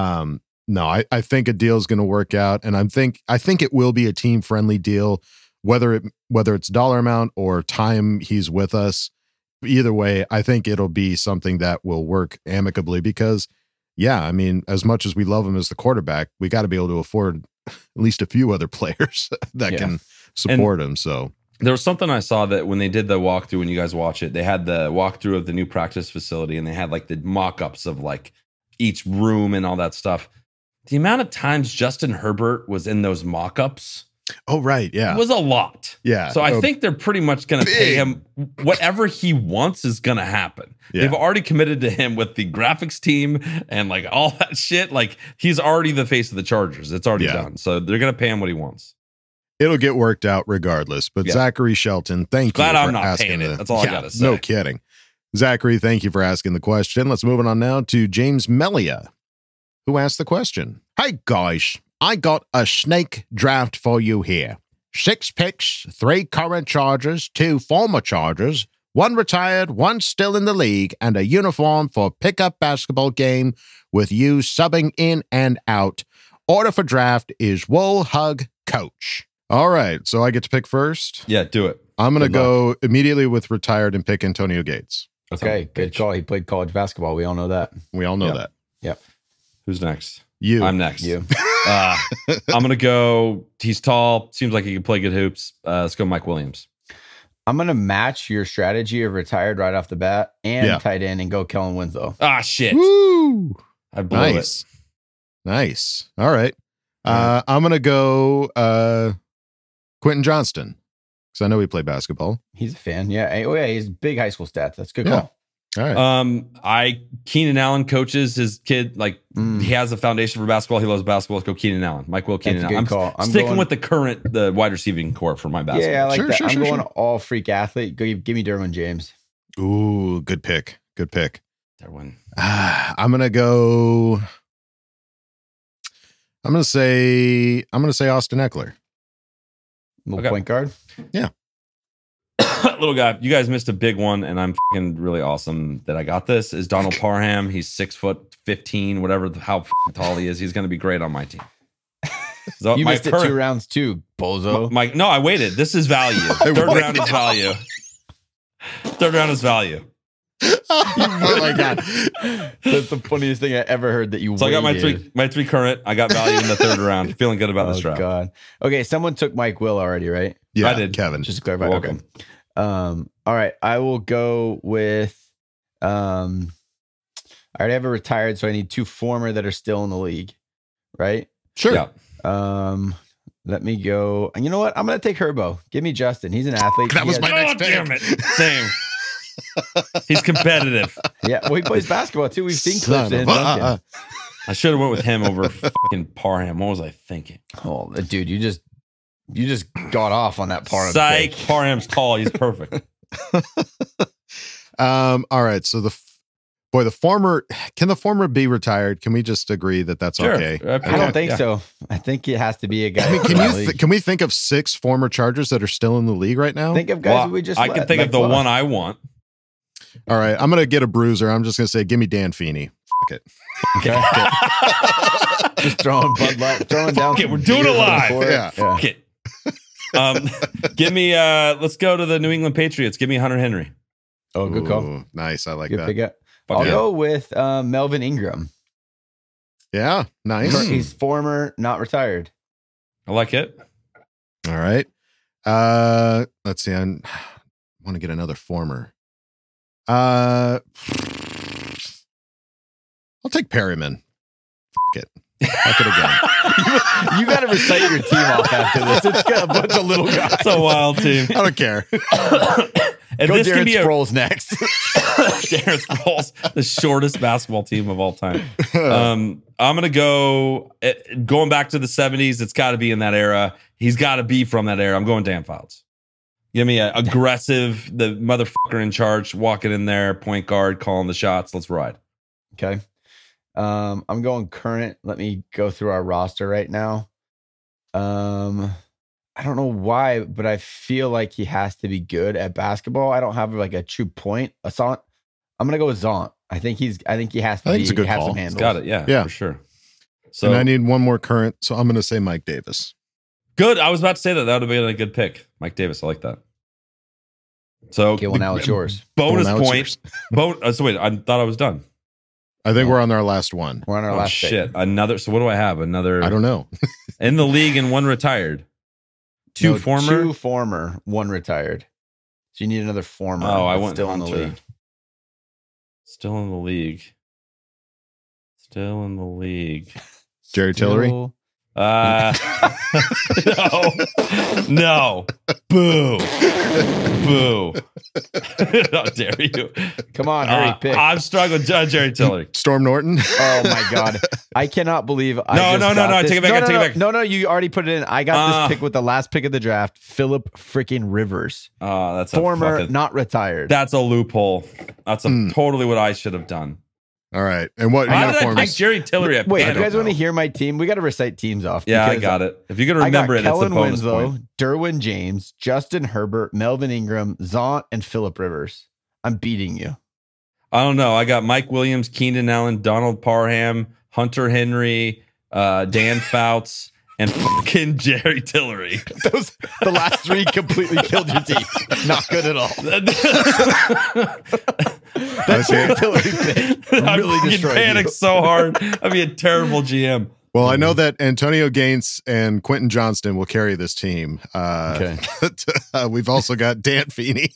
no, I think a deal is going to work out. And I think it will be a team-friendly deal, whether it's dollar amount or time he's with us. Either way, I think it'll be something that will work amicably because I mean, as much as we love him as the quarterback, we got to be able to afford at least a few other players that can support him. So there was something I saw that when they did the walkthrough, when you guys watch it, they had the walkthrough of the new practice facility and they had like the mock-ups of like each room and all that stuff. The amount of times Justin Herbert was in those mock-ups. Oh, right. Yeah. It was a lot. Yeah. So I think they're pretty much going to pay him whatever he wants is going to happen. Yeah. They've already committed to him with the graphics team and like all that shit. Like he's already the face of the Chargers. It's already done. So they're going to pay him what he wants. It'll get worked out regardless. But Zachary Shelton, thank you. Glad I'm not paying it. That's all I got to say. No kidding. Zachary, thank you for asking the question. Let's move on now to James Melia, who asked the question. Hey, guys. I got a snake draft for you here. 6 picks, 3 current Chargers, 2 former Chargers, 1 retired, 1 still in the league, and a uniform for pickup basketball game with you subbing in and out. Order for draft is Wool Hug Coach. All right, so I get to pick first? Yeah, do it. I'm going to go immediately with retired and pick Antonio Gates. Okay, good call. He played college basketball. We all know that. We all know that. Yep. Who's next? You. I'm next. You. I'm going to go, he's tall, seems like he can play good hoops. Let's go Mike Williams. I'm going to match your strategy of retired right off the bat and tight end and go Kellen Winslow. Ah, shit. Woo! I blew it. Nice. All right. I'm going to go Quentin Johnston because I know he played basketball. He's a fan. Yeah. Oh, yeah. He's big high school stats. That's a good call. All right. Keenan Allen coaches his kid. Like he has a foundation for basketball. He loves basketball. Let's go Keenan Allen. Keenan Allen. I'm sticking with the wide receiving core for my basketball. Yeah, I like that. I'm going all freak athlete. Give me Derwin James. Ooh, good pick. Good pick. Derwin. I'm gonna go. I'm gonna say Austin Eckler. Little point guard. Yeah. Little guy, you guys missed a big one, and I'm fucking really awesome that I got this. Is Donald Parham? He's 6'15", whatever, how tall he is. He's going to be great on my team. So you missed it 2 rounds too, bozo. No, I waited. This is value. Third round is value. Third round is value. Oh my god, that's the funniest thing I ever heard. That you. So I got my three current. I got value in the third round. Feeling good about this draft. God. Okay, someone took Mike Will already, right? Yeah, I did. Kevin. Just to clarify. Welcome. Okay. All right, I will go with. I already have a retired, so I need 2 former that are still in the league, right? Sure. Yeah. Let me go. And you know what? I'm going to take Herbo. Give me Justin. He's an athlete. That was my next pick. Damn it. Same. He's competitive. Yeah, well, he plays basketball too. We've seen Son clips in of Duncan. I should have went with him over fucking Parham. What was I thinking? Oh, dude, you just got off on that Parham. Psych. pick. Parham's tall. He's perfect. All right. So the former, can the former be retired? Can we just agree that that's Sure. okay? I don't think so. I think it has to be a guy. I mean, from the league. can we think of 6 former Chargers that are still in the league right now? Think of guys Well, we just. I can let, think like of the what? one I want. All right. I'm going to get a bruiser. I'm just going to say, give me Dan Feeney. Fuck it. Okay. Just throwing Bud Light, throwing down. Okay, some we're doing it beers on the live. court. Yeah. Fuck it. Give me, let's go to the New England Patriots. Give me Hunter Henry. Oh, good call. Ooh, nice. I like Good that. pick up. Fuck I'll yeah. go with Melvin Ingram. Yeah. Nice. He's former, not retired. I like it. All right. Let's see. I want to get another former. I'll take Perryman. Fuck it. Fuck it again. You got to recite your team off after this. It's got a bunch of little guys. It's a wild team. I don't care. And Go this Darren can be Sproles next. Darren Sproles, the shortest basketball team of all time. I'm going to go, going back to the 70s. It's got to be in that era. He's got to be from that era. I'm going Dan Fouts. Give me a aggressive, the motherfucker in charge, walking in there, point guard, calling the shots. Let's ride. Okay. I'm going current. Let me go through our roster right now. I don't know why, but I feel like he has to be good at basketball. I don't have like a true point. Zont. I'm gonna go with Zont. I think he has to I think be it's a good have call. some He's handles. got it. Yeah, Yeah. for sure. So And I need one more current, so I'm going to say Mike Davis. good. I was about to say that. That would have been a good pick. Mike Davis. I like that. So Okay, well now it's yours. bonus Well, now point. it's So wait, I thought I was done. I think we're on our last one. We're on our Oh last pick. shit! Another. So what do I have? Another. I don't know. In the league and one retired. Two No, former. 2 former, 1 retired. So you need another former. Oh, I that's went still in the Hunter. league. Still in the league. Still in the league. Jerry Tillery? Still- No. Boo. Boo. How dare you? Come on, hurry, pick. I'm struggling. Jerry Tillery. Storm Norton? Oh my god, I cannot believe. I No, just no, got no, this. take it back, No, take it no, back. No, you already put it in. I got this pick with the last pick of the draft. Philip freaking Rivers, Oh, that's former, a fucking, not retired. that's a loophole. That's totally what I should have done. All right. And what Why did I uniforms? pick Jerry Tillery? Wait, I you don't guys want to know. hear my team? We got to recite teams off. Yeah, I because got it. If you're gonna I got remember it, it's a Kellen bonus Winslow, point. Derwin James, Justin Herbert, Melvin Ingram, Zont, and Philip Rivers. I'm beating you. I don't know. I got Mike Williams, Keenan Allen, Donald Parham, Hunter Henry, Dan Fouts, and fucking Jerry Tillery. The last 3 completely killed your team. Not good at all. That's Jerry Tillery pick. I'm Really fucking destroyed panicked you. so hard. I'd be a terrible GM. Well, I know that Antonio Gaines and Quentin Johnston will carry this team. Okay. We've also got Dan Feeney,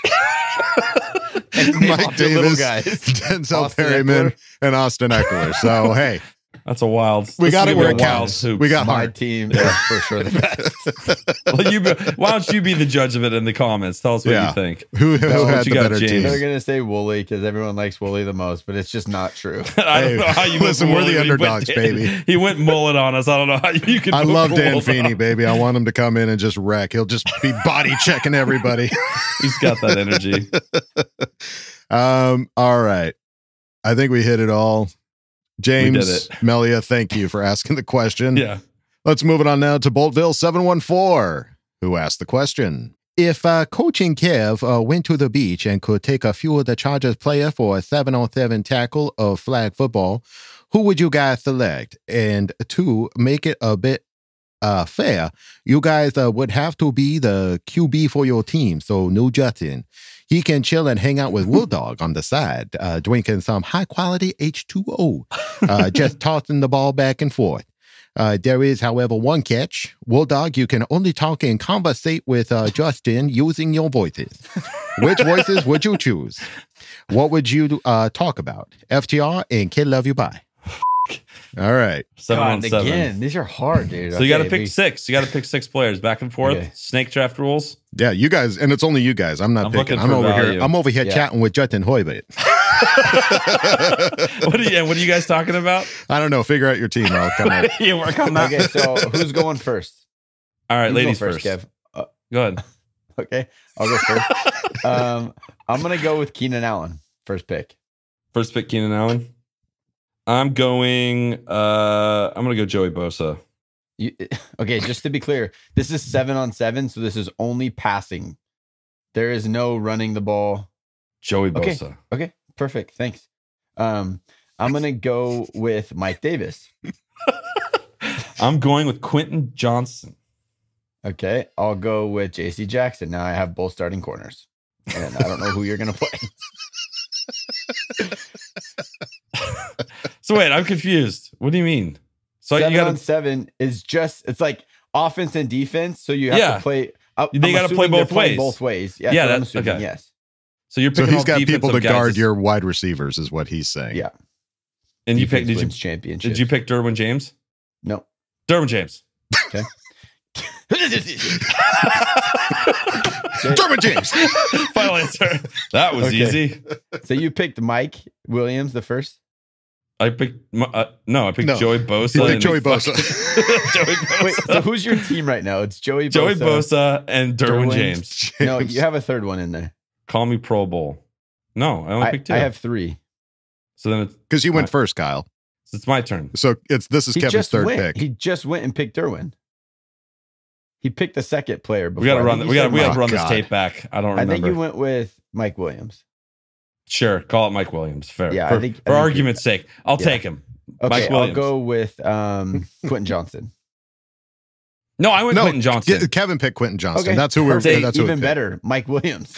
And name Mike off your little Davis, guys. Denzel Austin Perryman, Eckler. and Austin Eckler. So, hey, That's a wild. We this got is it gonna where be it a wild counts. soup. We got My heart. team is for sure the best. Well, why don't you be the judge of it in the comments? Tell us what Yeah. you think. Who what had you the got, better James? team? They're gonna say Wooly because everyone likes Wooly the most, but it's just not true. I don't know how you listen, went we're the Wooly. He went underdogs, baby. He went mullet on us. I don't know how you can. I vote love for Dan mullet Feeney, on. baby. I want him to come in and just wreck. He'll just be body checking everybody. He's got that energy. All right. I think we hit it all. James, We did it. Melia, thank you for asking the question. Yeah. Let's move it on now to Boltville 714, who asked the question. If coaching Kev went to the beach and could take a few of the Chargers player for a 7-on-7 tackle of flag football, who would you guys select? And 2, make it a bit fair, you guys would have to be the QB for your team. So no Justin. He can chill and hang out with Wool Dog on the side, drinking some high-quality H2O, just tossing the ball back and forth. There is, however, one catch. Wool Dog, you can only talk and conversate with Justin using your voices. Which voices would you choose? What would you talk about? FTR and Kid Love You Bye. All right. 7-on-7. Again, these are hard, dude. So you got to pick 6. You got to pick 6 players back and forth. Okay. Snake draft rules. Yeah, you guys, and it's only you guys. I'm not picking. I'm over here chatting with Justin Hoybit. What are you guys talking about? I don't know. Figure out your team. I'll come up. You work on that. Okay, so who's going first? All right, ladies first. Kev? Go ahead. Okay, I'll go first. I'm gonna go with Keenan Allen. First pick. First pick, Keenan Allen. I'm gonna go Joey Bosa. Okay, just to be clear, this is 7-on-7, so this is only passing. There is no running the ball. Joey Bosa. Okay, perfect. Thanks. I'm gonna go with Mike Davis. I'm going with Quentin Johnson. Okay, I'll go with JC Jackson. Now I have both starting corners, and I don't know who you're gonna play. So wait, I'm confused. What do you mean? So 7-on-7 is just—it's like offense and defense. So you have to play. They got to play both ways. Both ways. Yeah, that's assuming, okay. Yes. So you're picking. So he's got people to guard guys. your wide receivers, is what he's saying. Yeah. And you picked? Championship. Did you pick Derwin James? No. Derwin James. Okay. Derwin James. Final answer. That was easy. So you picked Mike Williams the first. I picked I picked Joey Bosa. You picked Joey Bosa. Joey Bosa. Wait, so who's your team right now? It's Joey Bosa and Derwin James. No, you have a third one in there. Call me Pro Bowl. No, I only picked 2. I have 3. So then it's because you went first, Kyle. So it's my turn. So this is Kevin's third pick. He just went and picked Derwin. He picked the second player. We got to run. We got to run this tape back. I don't remember. I think you went with Mike Williams. Sure, call it Mike Williams. Fair. Yeah, for argument's sake, I'll take him. Okay, Mike Williams. I'll go with Quentin Johnson. No, I went Quentin Johnson. Kevin picked Quentin Johnson. Okay. That's who we're. That's even better. Mike Williams.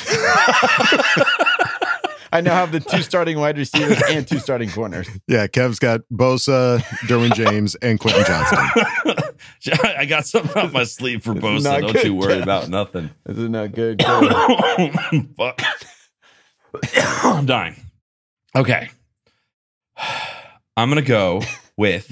I now have the 2 starting wide receivers and 2 starting corners. Yeah, Kev's got Bosa, Derwin James, and Quentin Johnson. I got something up my sleeve for Bosa. Don't you worry about nothing. This is not good. Fuck. I'm dying. Okay. I'm going to go with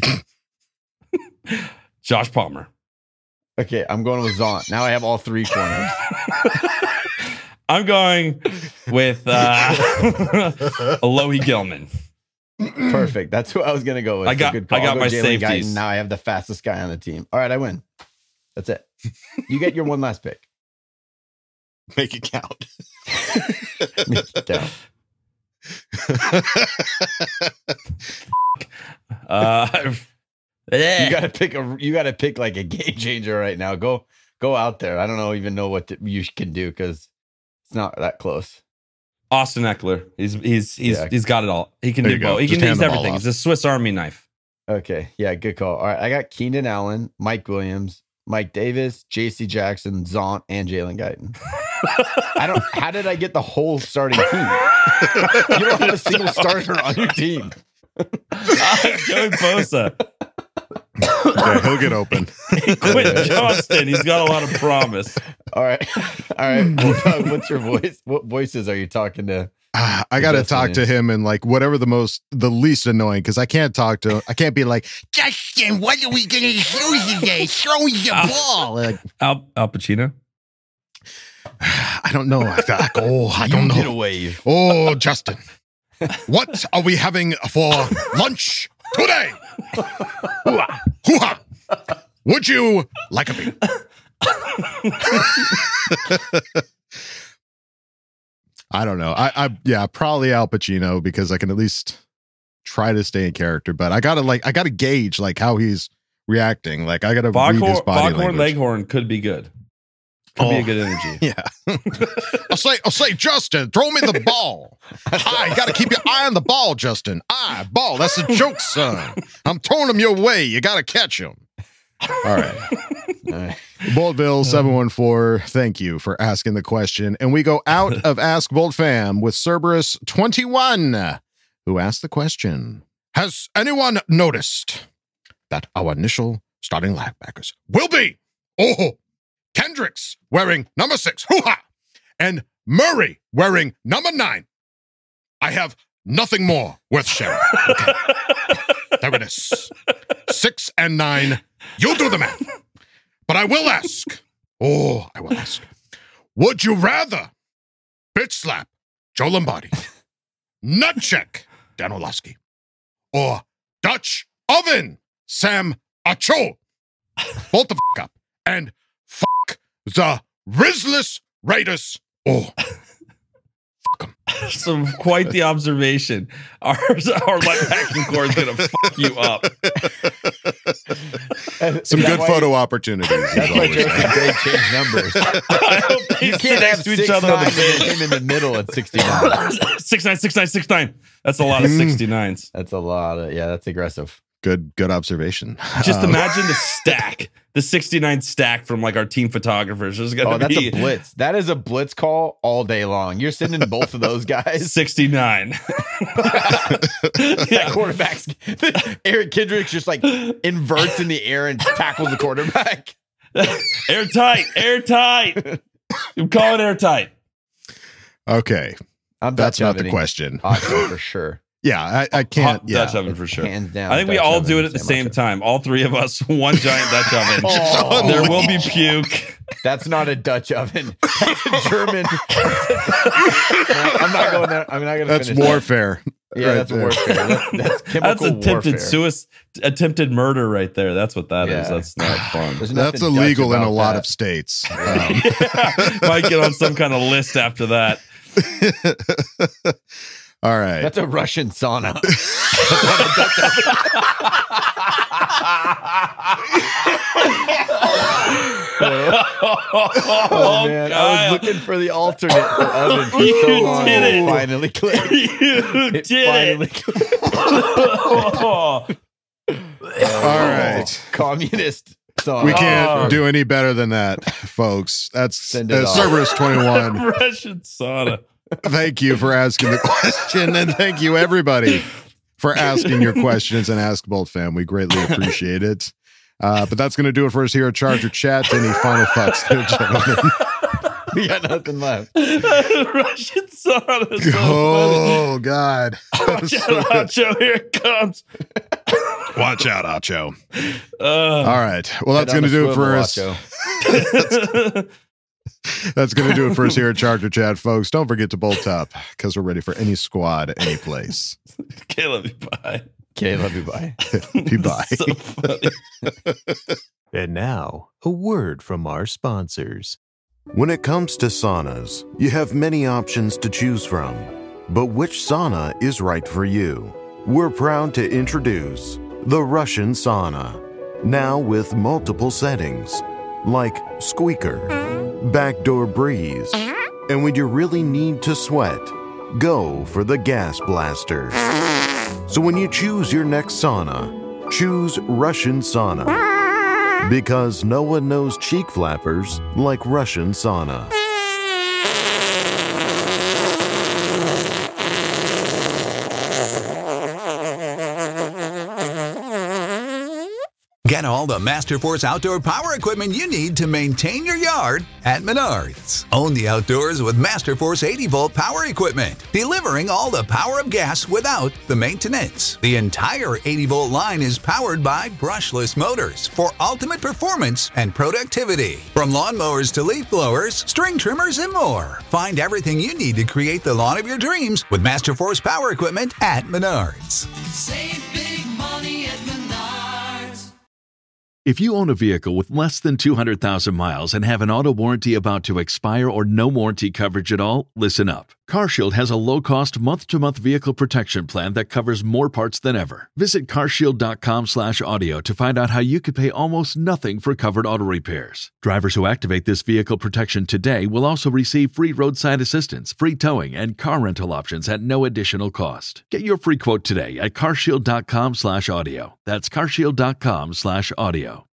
Josh Palmer. Okay, I'm going with Zont. Now I have all 3 corners. I'm going with Alohi Gilman. Perfect. That's who I was going to go with. I got my safeties. Guyton. Now I have the fastest guy on the team. All right, I win. That's it. You get your one last pick. Make it count. Make it count. You gotta pick like a game changer right now. Go out there. I don't even know what you can do because it's not that close. Austin Eckler. He's got it all. He can do both. He's everything. He's a Swiss Army knife. Okay. Yeah, good call. All right. I got Keenan Allen, Mike Williams, Mike Davis, JC Jackson, Zont, and Jalen Guyton. How did I get the whole starting team? You don't have a single starter on your team. Joey Bosa. Yeah, he'll get open. Quentin Johnston. He's got a lot of promise. All right. Well, what's your voice? What voices are you talking to? I got to talk to him in like whatever the least annoying, because I can't be like, Justin, what are we going to do today? Throw the ball. Like, Al Pacino? I don't know. I don't know. Get a wave. Oh, Justin, what are we having for lunch today? Hoo-ha. Would you like a beer? I don't know. Yeah, probably Al Pacino, because I can at least try to stay in character. But I gotta gauge like how he's reacting. Like I gotta read his body language. Leghorn could be good. Could be a good energy. Yeah. I'll say, Justin, throw me the ball. You got to keep your eye on the ball, Justin. Ball. That's a joke, son. I'm throwing him your way. You got to catch him. All right. Boltville 714, thank you for asking the question. And we go out of Ask Bolt Fam with Cerberus 21, who asked the question. Has anyone noticed that our initial starting linebackers will be Kendricks wearing number 6, hoo-ha, and Murray wearing number 9? I have nothing more worth sharing. Okay. There it is. 6 and 9. You do the math. But I will ask. Would you rather bitch slap Joe Lombardi, nut check Dan Orlovsky, or Dutch oven Sam Acho? Bolt the f*** up and fuck the Rizless Raiders. So quite the observation. Our linebacking core is going to fuck you up. Some good photo opportunities. That's why they change numbers. You can't have 6'9" him in the middle at 69. 6'9", 6'9", 6'9". That's a lot of 69s. That's a lot of, that's aggressive. Good observation. Just imagine the stack, the 69 stack from like our team photographers. There's gonna that's be a blitz. That is a blitz call all day long. You're sending both of those guys. 69. That quarterback's Eric Kendricks just like inverts in the air and tackles the quarterback. Airtight. I'm calling airtight. Okay. That's not the question. For sure. Yeah, I can't. Dutch oven for sure. Hands down. I think we all do it at the same time. All three of us, one giant Dutch oven. There will be puke. That's not a Dutch oven. That's a German. I'm not going there. I'm not going to. That's warfare. Yeah, that's warfare. That's chemical warfare. Attempted murder right there. That's what that is. That's not fun. That's illegal in a lot of states. Might get on some kind of list after that. All right. That's a Russian sauna. Oh man, I was looking for the alternate for oven for so long. It finally clicked. You did it. All right. Communist sauna. We can't do any better than that, folks. That's Cerberus 21. Russian sauna. Thank you for asking the question, and thank you everybody for asking your questions and Ask Bolt Fam. We greatly appreciate it. But that's going to do it for us here at Charger Chat. Any final thoughts there, gentlemen? We got nothing left. Russian sauna. So funny. God. Watch out, Acho. Here it comes. Watch out, Acho. All right. Well, that's going to do it for us. That's going to do it for us here at Charger Chat, folks. Don't forget to bolt up because we're ready for any squad, any place. Okay, love you. Bye. Okay, love you. Bye. Bye. So funny. And now, a word from our sponsors. When it comes to saunas, you have many options to choose from. But which sauna is right for you? We're proud to introduce the Russian sauna. Now with multiple settings, like squeaker, backdoor breeze, and when you really need to sweat, go for the gas blaster. So when you choose your next sauna, choose Russian sauna, because no one knows cheek flappers like Russian sauna. Get all the Masterforce outdoor power equipment you need to maintain your yard at Menards. Own the outdoors with Masterforce 80-volt power equipment, delivering all the power of gas without the maintenance. The entire 80-volt line is powered by brushless motors for ultimate performance and productivity. From lawnmowers to leaf blowers, string trimmers, and more. Find everything you need to create the lawn of your dreams with Masterforce power equipment at Menards. Save big money at Menards. If you own a vehicle with less than 200,000 miles and have an auto warranty about to expire or no warranty coverage at all, listen up. CarShield has a low-cost month-to-month vehicle protection plan that covers more parts than ever. Visit carshield.com/audio to find out how you could pay almost nothing for covered auto repairs. Drivers who activate this vehicle protection today will also receive free roadside assistance, free towing, and car rental options at no additional cost. Get your free quote today at carshield.com/audio. That's carshield.com/audio.